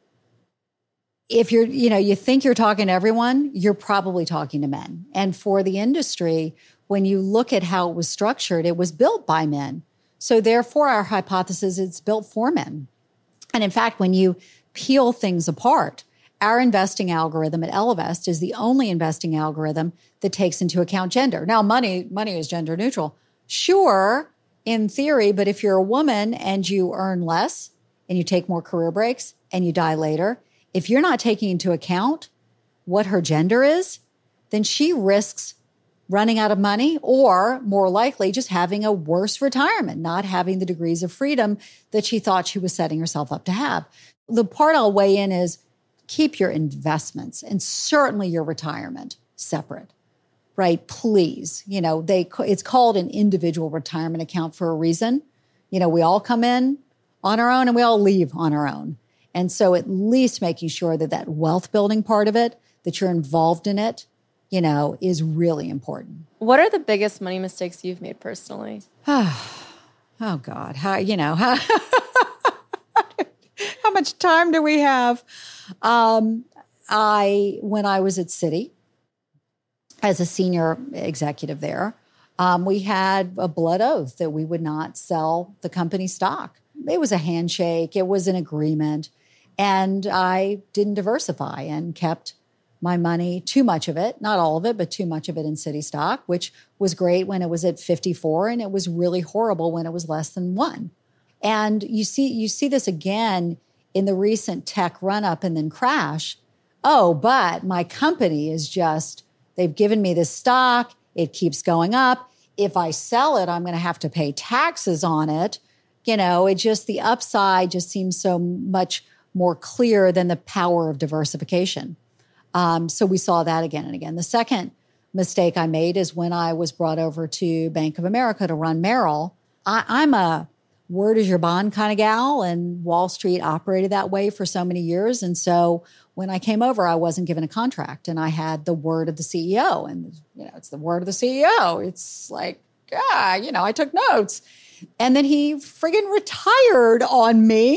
if you're, you think you're talking to everyone, you're probably talking to men. And for the industry, when you look at how it was structured, it was built by men. So therefore, our hypothesis, it's built for men. And in fact, when you peel things apart, our investing algorithm at Ellevest is the only investing algorithm that takes into account gender. Now, money is gender neutral. Sure, in theory, but if you're a woman and you earn less and you take more career breaks and you die later, if you're not taking into account what her gender is, then she risks running out of money or, more likely, just having a worse retirement, not having the degrees of freedom that she thought she was setting herself up to have. The part I'll weigh in is keep your investments and certainly your retirement separate, right? Please. It's called an individual retirement account for a reason. We all come in on our own and we all leave on our own. And so at least making sure that wealth building part of it, that you're involved in it, is really important. What are the biggest money mistakes you've made personally? Oh God. How much time do we have? When I was at Citi as a senior executive there, we had a blood oath that we would not sell the company stock. It was a handshake. It was an agreement. And I didn't diversify and kept my money, too much of it, not all of it, but too much of it in Citi stock, which was great when it was at 54 and it was really horrible when it was less than 1. And you see this again in the recent tech run-up and then crash. Oh, but my company is they've given me this stock. It keeps going up. If I sell it, I'm going to have to pay taxes on it. It just, the upside just seems so much more clear than the power of diversification. So we saw that again and again. The second mistake I made is when I was brought over to Bank of America to run Merrill. I'm a word is your bond kind of gal, and Wall Street operated that way for so many years. And so when I came over, I wasn't given a contract, and I had the word of the CEO. And, it's the word of the CEO. It's like, I took notes. And then he friggin' retired on me,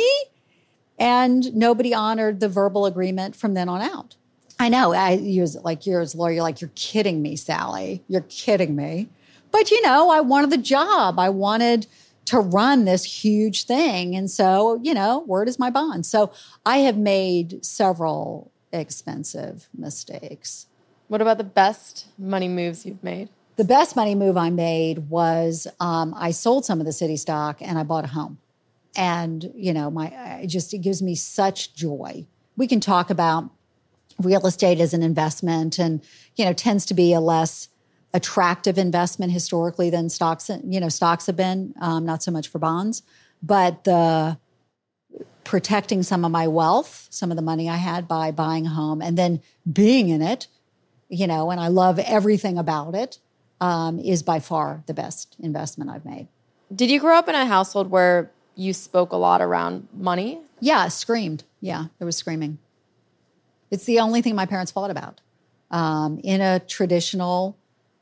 and nobody honored the verbal agreement from then on out. I know, you're as a lawyer, you're like, you're kidding me, Sally. You're kidding me. But, I wanted the job. I wanted to run this huge thing. And so, word is my bond. So I have made several expensive mistakes. What about the best money moves you've made? The best money move I made was I sold some of the Citi stock and I bought a home. And, it gives me such joy. We can talk about real estate as an investment and, tends to be a less attractive investment historically than stocks have been, not so much for bonds, but the protecting some of my wealth, some of the money I had by buying a home and then being in it, and I love everything about it, is by far the best investment I've made. Did you grow up in a household where you spoke a lot around money? Yeah, screamed. Yeah, there was screaming. It's the only thing my parents fought about. In a traditional,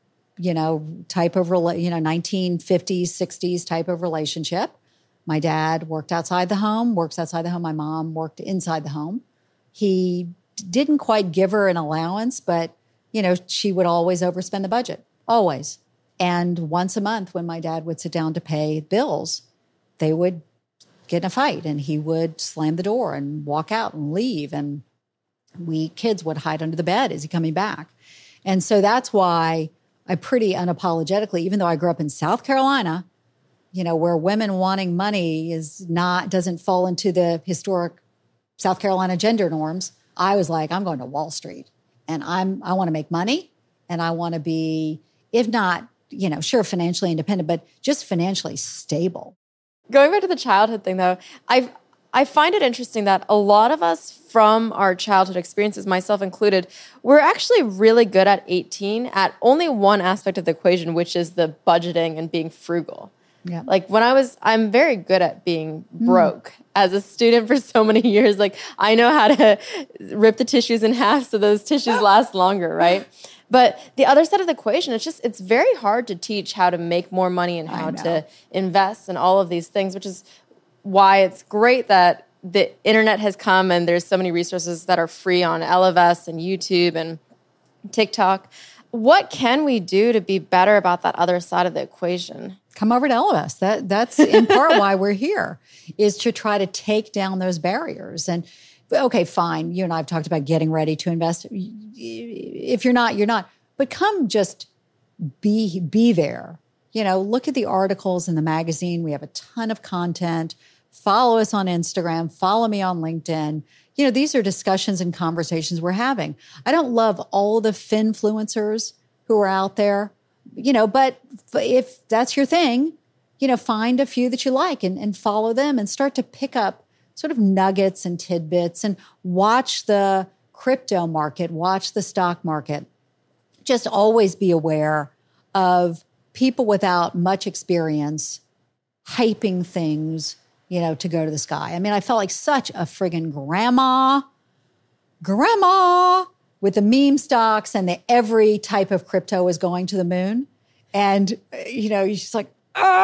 type of, 1950s, 60s type of relationship. My dad worked outside the home, works outside the home. My mom worked inside the home. He didn't quite give her an allowance, but, she would always overspend the budget, always. And once a month when my dad would sit down to pay bills, they would get in a fight and he would slam the door and walk out and leave. And we kids would hide under the bed. Is he coming back? And so that's why I pretty unapologetically, even though I grew up in South Carolina, where women wanting money doesn't fall into the historic South Carolina gender norms, I was like, I'm going to Wall Street and I want to make money and I want to be, if not, sure, financially independent, but just financially stable. Going back to the childhood thing though, I find it interesting that a lot of us from our childhood experiences, myself included, we're actually really good at 18 at only one aspect of the equation, which is the budgeting and being frugal. Yeah. Like I'm very good at being broke as a student for so many years. Like I know how to rip the tissues in half so those tissues last longer, right? But the other side of the equation, it's very hard to teach how to make more money and how to invest and all of these things, which is why it's great that the internet has come and there's so many resources that are free on Ellevest and YouTube and TikTok. What can we do to be better about that other side of the equation? Come over to Ellevest. That's in part why we're here, is to try to take down those barriers. And okay, fine. You and I have talked about getting ready to invest. If you're not, you're not. But come just be there. Look at the articles in the magazine. We have a ton of content. Follow us on Instagram. Follow me on LinkedIn. These are discussions and conversations we're having. I don't love all the finfluencers who are out there, but if that's your thing, find a few that you like and follow them and start to pick up sort of nuggets and tidbits and watch the crypto market, watch the stock market. Just always be aware of people without much experience hyping things, to go to the sky. I mean, I felt like such a friggin' grandma with the meme stocks and every type of crypto was going to the moon. And, you're just like,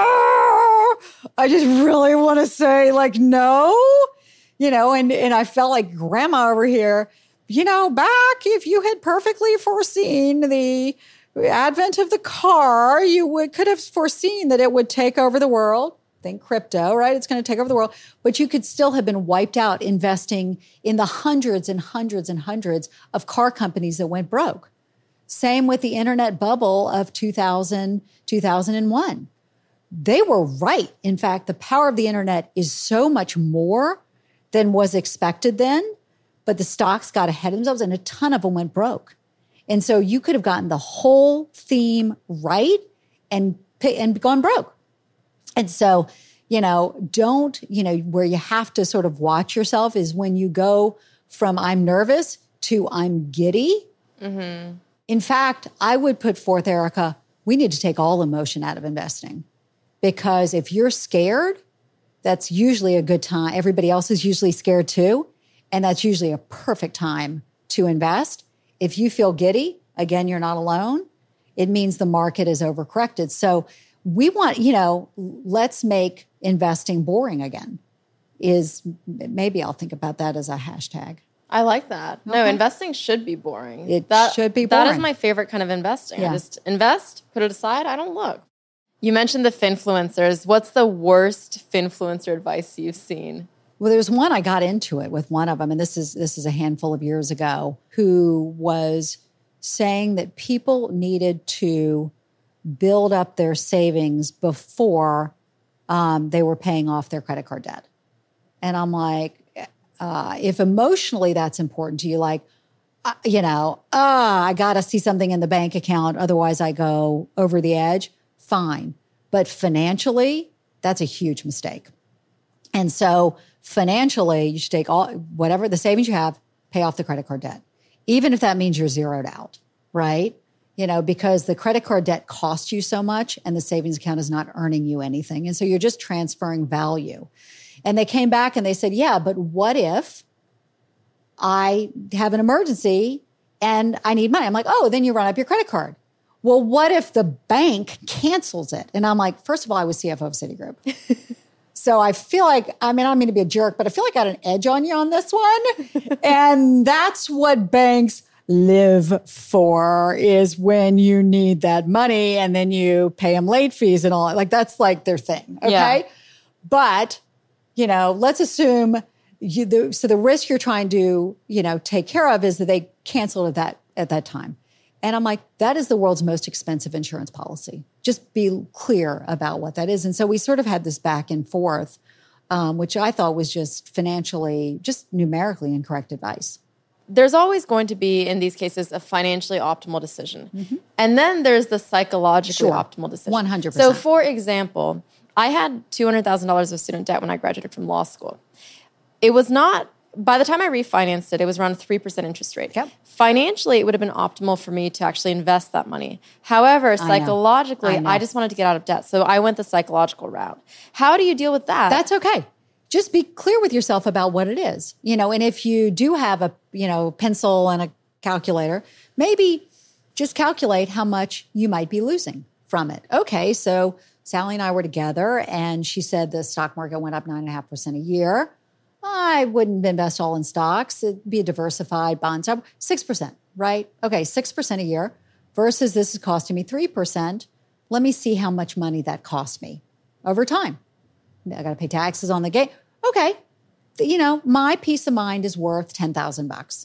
I just really want to say like, no, and I felt like grandma over here, back if you had perfectly foreseen the advent of the car, you could have foreseen that it would take over the world. Think crypto, right? It's going to take over the world. But you could still have been wiped out investing in the hundreds and hundreds and hundreds of car companies that went broke. Same with the internet bubble of 2000, 2001. They were right. In fact, the power of the internet is so much more than was expected then, but the stocks got ahead of themselves and a ton of them went broke. And so you could have gotten the whole theme right and gone broke. And so, don't, where you have to sort of watch yourself is when you go from I'm nervous to I'm giddy. Mm-hmm. In fact, I would put forth, Erica, we need to take all emotion out of investing, because if you're scared, that's usually a good time. Everybody else is usually scared too. And that's usually a perfect time to invest. If you feel giddy, again, you're not alone. It means the market is overcorrected. So we want, let's make investing boring again. Maybe I'll think about that as a hashtag. I like that. Okay. No, investing should be boring. It should be boring. That is my favorite kind of investing. Yeah. I just invest, put it aside, I don't look. You mentioned the finfluencers. What's the worst finfluencer advice you've seen? Well, there's one, I got into it with one of them, and this is a handful of years ago, who was saying that people needed to build up their savings before they were paying off their credit card debt. And I'm like, if emotionally that's important to you, like, I got to see something in the bank account, otherwise I go over the edge, fine. But financially, that's a huge mistake. And so financially, you should take whatever the savings you have, pay off the credit card debt, even if that means you're zeroed out, right? Because the credit card debt costs you so much and the savings account is not earning you anything. And so you're just transferring value. And they came back and they said, yeah, but what if I have an emergency and I need money? I'm like, oh, then you run up your credit card. Well, what if the bank cancels it? And I'm like, first of all, I was CFO of Citigroup. So I feel like, I don't mean to be a jerk, but I feel like I got an edge on you on this one. And that's what banks live for, is when you need that money and then you pay them late fees and all. Like, that's like their thing. Okay. Yeah. But, let's assume so the risk you're trying to, take care of is that they canceled at that time. And I'm like, that is the world's most expensive insurance policy. Just be clear about what that is. And so we sort of had this back and forth, which I thought was just financially, just numerically incorrect advice. There's always going to be, in these cases, a financially optimal decision. Mm-hmm. And then there's the psychologically optimal decision. 100%. So for example, I had $200,000 of student debt when I graduated from law school. It was not, by the time I refinanced it, it was around a 3% interest rate. Yep. Financially, it would have been optimal for me to actually invest that money. However, psychologically, I just wanted to get out of debt. So I went the psychological route. How do you deal with that? That's okay. Just be clear with yourself about what it is. And if you do have a, pencil and a calculator, maybe just calculate how much you might be losing from it. Okay, so Sally and I were together and she said the stock market went up 9.5% a year. I wouldn't invest all in stocks. It'd be a diversified bond. So 6%, right? Okay, 6% a year versus this is costing me 3%. Let me see how much money that cost me over time. I got to pay taxes on the gain. Okay, my peace of mind is worth $10,000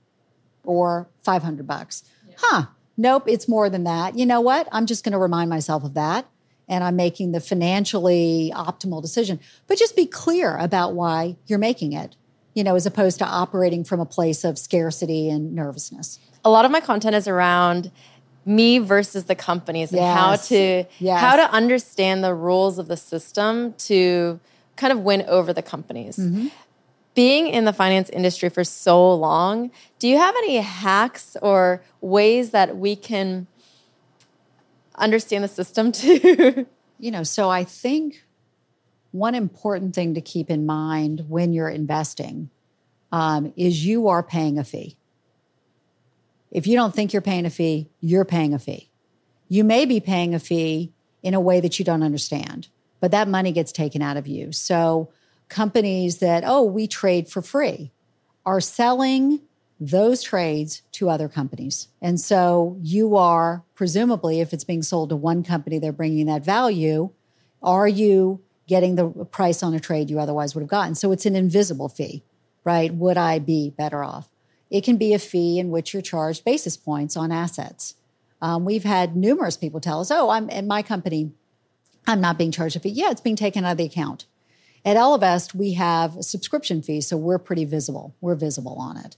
or $500. Yeah. Nope, it's more than that. You know what? I'm just going to remind myself of that. And I'm making the financially optimal decision. But just be clear about why you're making it, as opposed to operating from a place of scarcity and nervousness. A lot of my content is around me versus the companies and how to understand the rules of the system to kind of win over the companies. Mm-hmm. Being in the finance industry for so long, do you have any hacks or ways that we can understand the system too? So I think one important thing to keep in mind when you're investing is you are paying a fee. If you don't think you're paying a fee, you're paying a fee. You may be paying a fee in a way that you don't understand, but that money gets taken out of you. So companies that, we trade for free are selling those trades to other companies. And so you are presumably, if it's being sold to one company, they're bringing that value. Are you getting the price on a trade you otherwise would have gotten? So it's an invisible fee, right? Would I be better off? It can be a fee in which you're charged basis points on assets. We've had numerous people tell us, I'm in my company, I'm not being charged a fee. Yeah, it's being taken out of the account. At Ellevest, we have a subscription fee, so we're pretty visible. We're visible on it.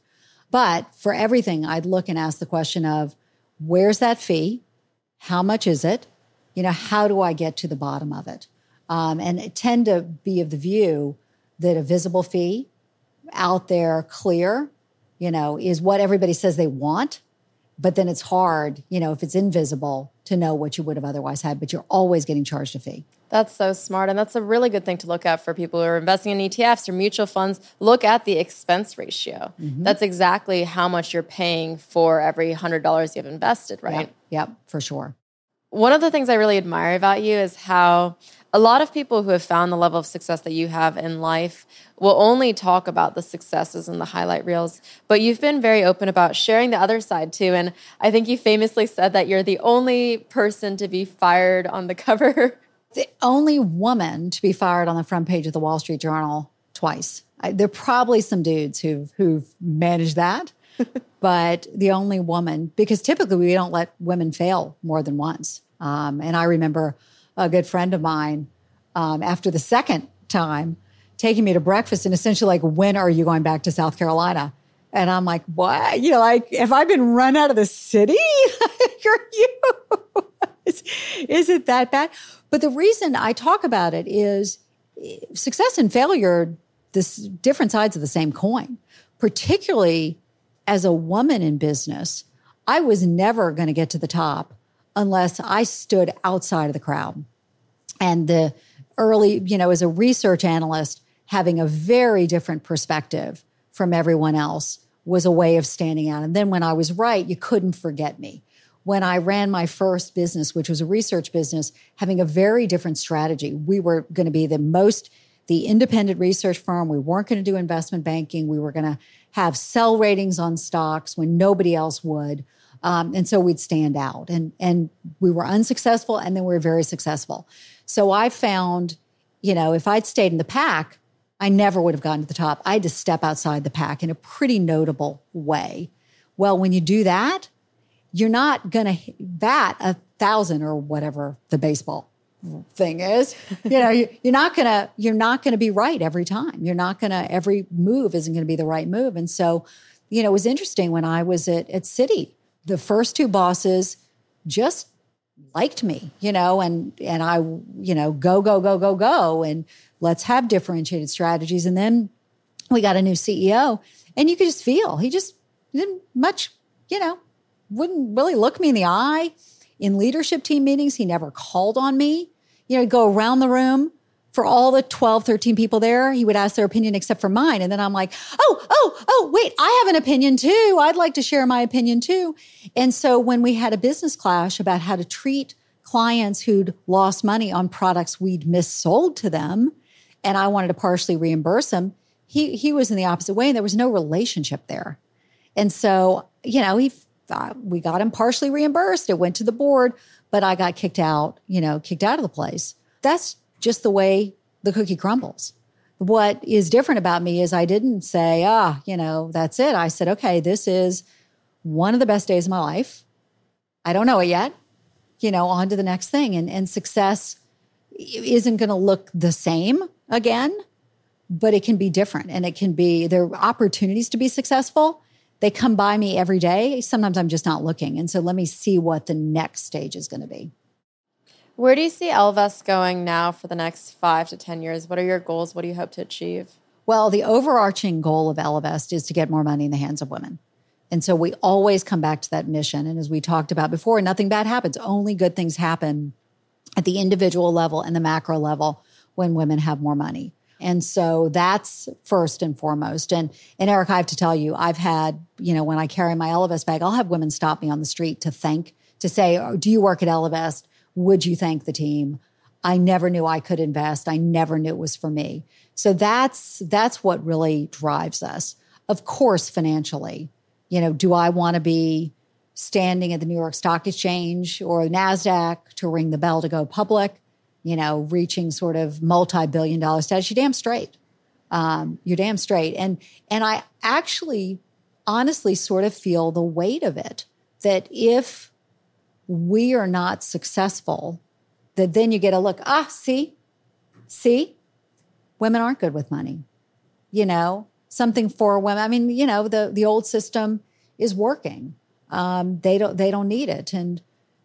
But for everything, I'd look and ask the question of, where's that fee? How much is it? How do I get to the bottom of it? And I tend to be of the view that a visible fee out there, clear, is what everybody says they want. But then it's hard, if it's invisible, to know what you would have otherwise had, but you're always getting charged a fee. That's so smart. And that's a really good thing to look at for people who are investing in ETFs or mutual funds. Look at the expense ratio. Mm-hmm. That's exactly how much you're paying for every $100 you've invested, right? Yep, for sure. One of the things I really admire about you is how a lot of people who have found the level of success that you have in life will only talk about the successes and the highlight reels, but you've been very open about sharing the other side too. And I think you famously said that you're the only person to be fired on the cover. The only woman to be fired on the front page of the Wall Street Journal twice. There are probably some dudes who've managed that, but the only woman, because typically we don't let women fail more than once. And I remember a good friend of mine, after the second time, taking me to breakfast and essentially like, when are you going back to South Carolina? And I'm like, what? Have I been run out of the city? Are you? Is it that bad? But the reason I talk about it is success and failure, this different sides of the same coin. Particularly as a woman in business, I was never going to get to the top unless I stood outside of the crowd. And the early, as a research analyst, having a very different perspective from everyone else was a way of standing out. And then when I was right, you couldn't forget me. When I ran my first business, which was a research business, having a very different strategy. We were going to be the independent research firm. We weren't going to do investment banking. We were going to have sell ratings on stocks when nobody else would. And so we'd stand out. And we were unsuccessful, and then we were very successful. So I found, if I'd stayed in the pack, I never would have gotten to the top. I had to step outside the pack in a pretty notable way. Well, when you do that, you're not going to bat 1,000 or whatever the baseball thing is. You're not going to be right every time. Every move isn't going to be the right move. And so, it was interesting when I was at Citi, the first two bosses just liked me, and I, go, and let's have differentiated strategies. And then we got a new CEO, and you could just feel he didn't much, wouldn't really look me in the eye. In leadership team meetings, he never called on me. He'd go around the room for all the 12, 13 people there. He would ask their opinion except for mine. And then I'm like, oh, wait, I have an opinion too. I'd like to share my opinion too. And so when we had a business clash about how to treat clients who'd lost money on products we'd missold to them, and I wanted to partially reimburse him, he was in the opposite way, and there was no relationship there. And so, we got him partially reimbursed. It went to the board, but I got kicked out of the place. That's just the way the cookie crumbles. What is different about me is I didn't say, that's it. I said, okay, this is one of the best days of my life. I don't know it yet, on to the next thing. And success isn't going to look the same again, but it can be different. And there are opportunities to be successful. They come by me every day. Sometimes I'm just not looking. And so let me see what the next stage is going to be. Where do you see Ellevest going now for the next 5 to 10 years? What are your goals? What do you hope to achieve? Well, the overarching goal of Ellevest is to get more money in the hands of women. And so we always come back to that mission. And as we talked about before, nothing bad happens. Only good things happen at the individual level and the macro level when women have more money. And so that's first and foremost. And Eric, I have to tell you, I've had, when I carry my Ellevest bag, I'll have women stop me on the street to say, oh, do you work at Ellevest? Would you thank the team? I never knew I could invest. I never knew it was for me. So that's what really drives us. Of course, financially, do I want to be standing at the New York Stock Exchange or NASDAQ to ring the bell to go public? Reaching sort of multi-billion-dollar status, you're damn straight. You're damn straight. And I actually honestly sort of feel the weight of it, that if we are not successful, that then you get a look, see, women aren't good with money. something for women. I mean, the old system is working. They don't need it. And,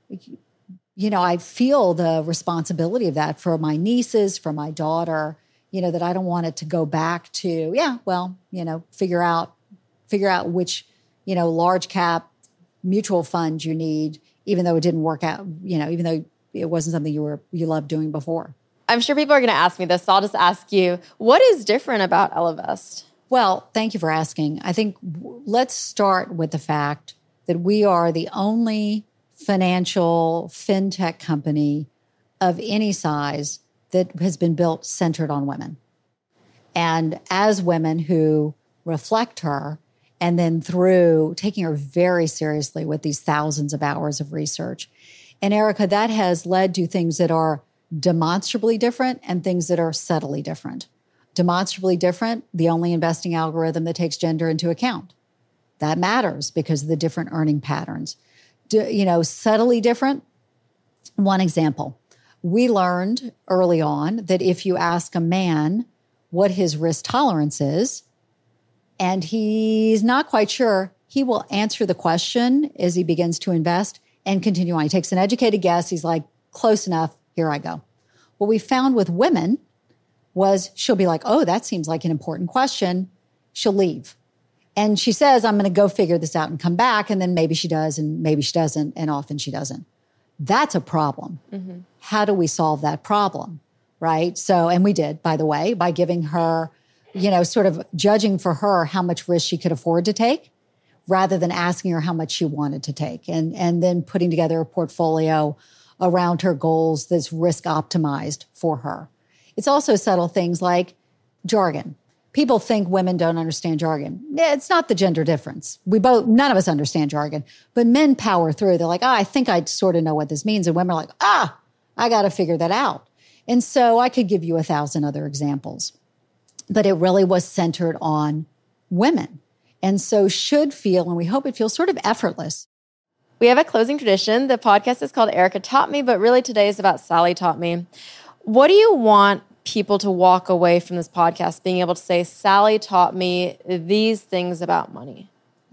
I feel the responsibility of that for my nieces, for my daughter, that I don't want it to go back to, figure out which, large cap mutual fund you need, even though it didn't work out, even though it wasn't something you loved doing before. I'm sure people are going to ask me this, so I'll just ask you, what is different about Ellevest? Well, thank you for asking. I think let's start with the fact that we are the only financial fintech company of any size that has been built centered on women. And as women who reflect her, and then through taking her very seriously with these thousands of hours of research. And Erica, that has led to things that are demonstrably different and things that are subtly different. Demonstrably different, the only investing algorithm that takes gender into account. That matters because of the different earning patterns. Subtly different, one example. We learned early on that if you ask a man what his risk tolerance is, and he's not quite sure, he will answer the question as he begins to invest and continue on. He takes an educated guess. He's like, close enough, here I go. What we found with women was she'll be like, oh, that seems like an important question. She'll leave. And she says, I'm going to go figure this out and come back. And then maybe she does and maybe she doesn't. And often she doesn't. That's a problem. Mm-hmm. How do we solve that problem? Right? So, and we did, by the way, by giving her, sort of judging for her how much risk she could afford to take rather than asking her how much she wanted to take. And then putting together a portfolio around her goals that's risk optimized for her. It's also subtle things like jargon. People think women don't understand jargon. It's not the gender difference. None of us understand jargon, but men power through. They're like, I think I sort of know what this means. And women are like, I got to figure that out. And so I could give you 1,000 other examples, but it really was centered on women. And so should feel, and we hope it feels sort of effortless. We have a closing tradition. The podcast is called Erica Taught Me, but really today is about Sally Taught Me. What do you want people to walk away from this podcast being able to say, Sally taught me these things about money?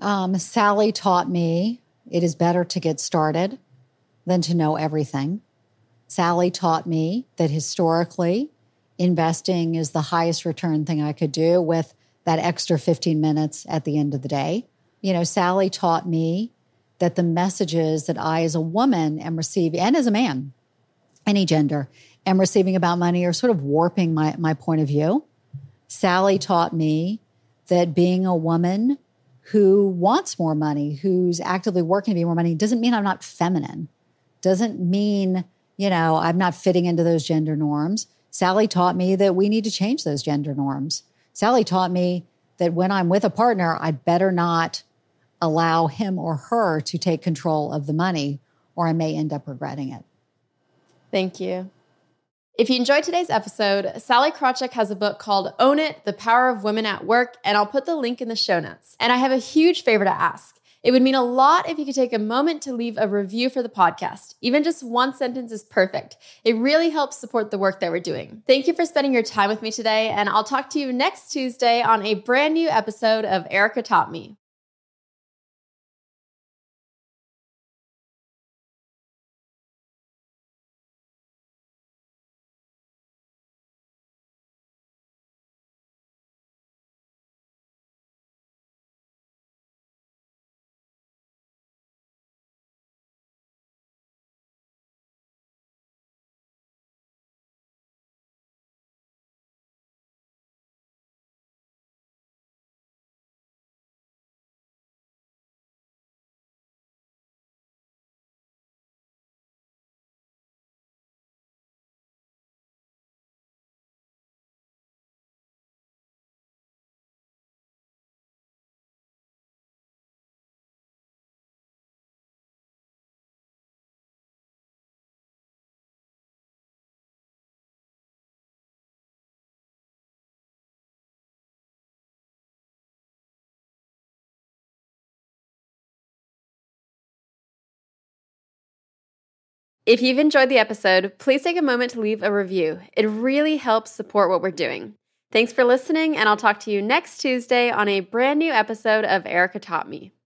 Sally taught me it is better to get started than to know everything. Sally taught me that historically, investing is the highest return thing I could do with that extra 15 minutes at the end of the day. Sally taught me that the messages that I as a woman am receiving, and as a man, any gender, am receiving about money are sort of warping my point of view. Sally taught me that being a woman who wants more money, who's actively working to be more money, doesn't mean I'm not feminine. Doesn't mean, I'm not fitting into those gender norms. Sally taught me that we need to change those gender norms. Sally taught me that when I'm with a partner, I better not allow him or her to take control of the money, or I may end up regretting it. Thank you. If you enjoyed today's episode, Sallie Krawcheck has a book called Own It, The Power of Women at Work, and I'll put the link in the show notes. And I have a huge favor to ask. It would mean a lot if you could take a moment to leave a review for the podcast. Even just one sentence is perfect. It really helps support the work that we're doing. Thank you for spending your time with me today, and I'll talk to you next Tuesday on a brand new episode of Erica Taught Me. If you've enjoyed the episode, please take a moment to leave a review. It really helps support what we're doing. Thanks for listening, and I'll talk to you next Tuesday on a brand new episode of Erica Taught Me.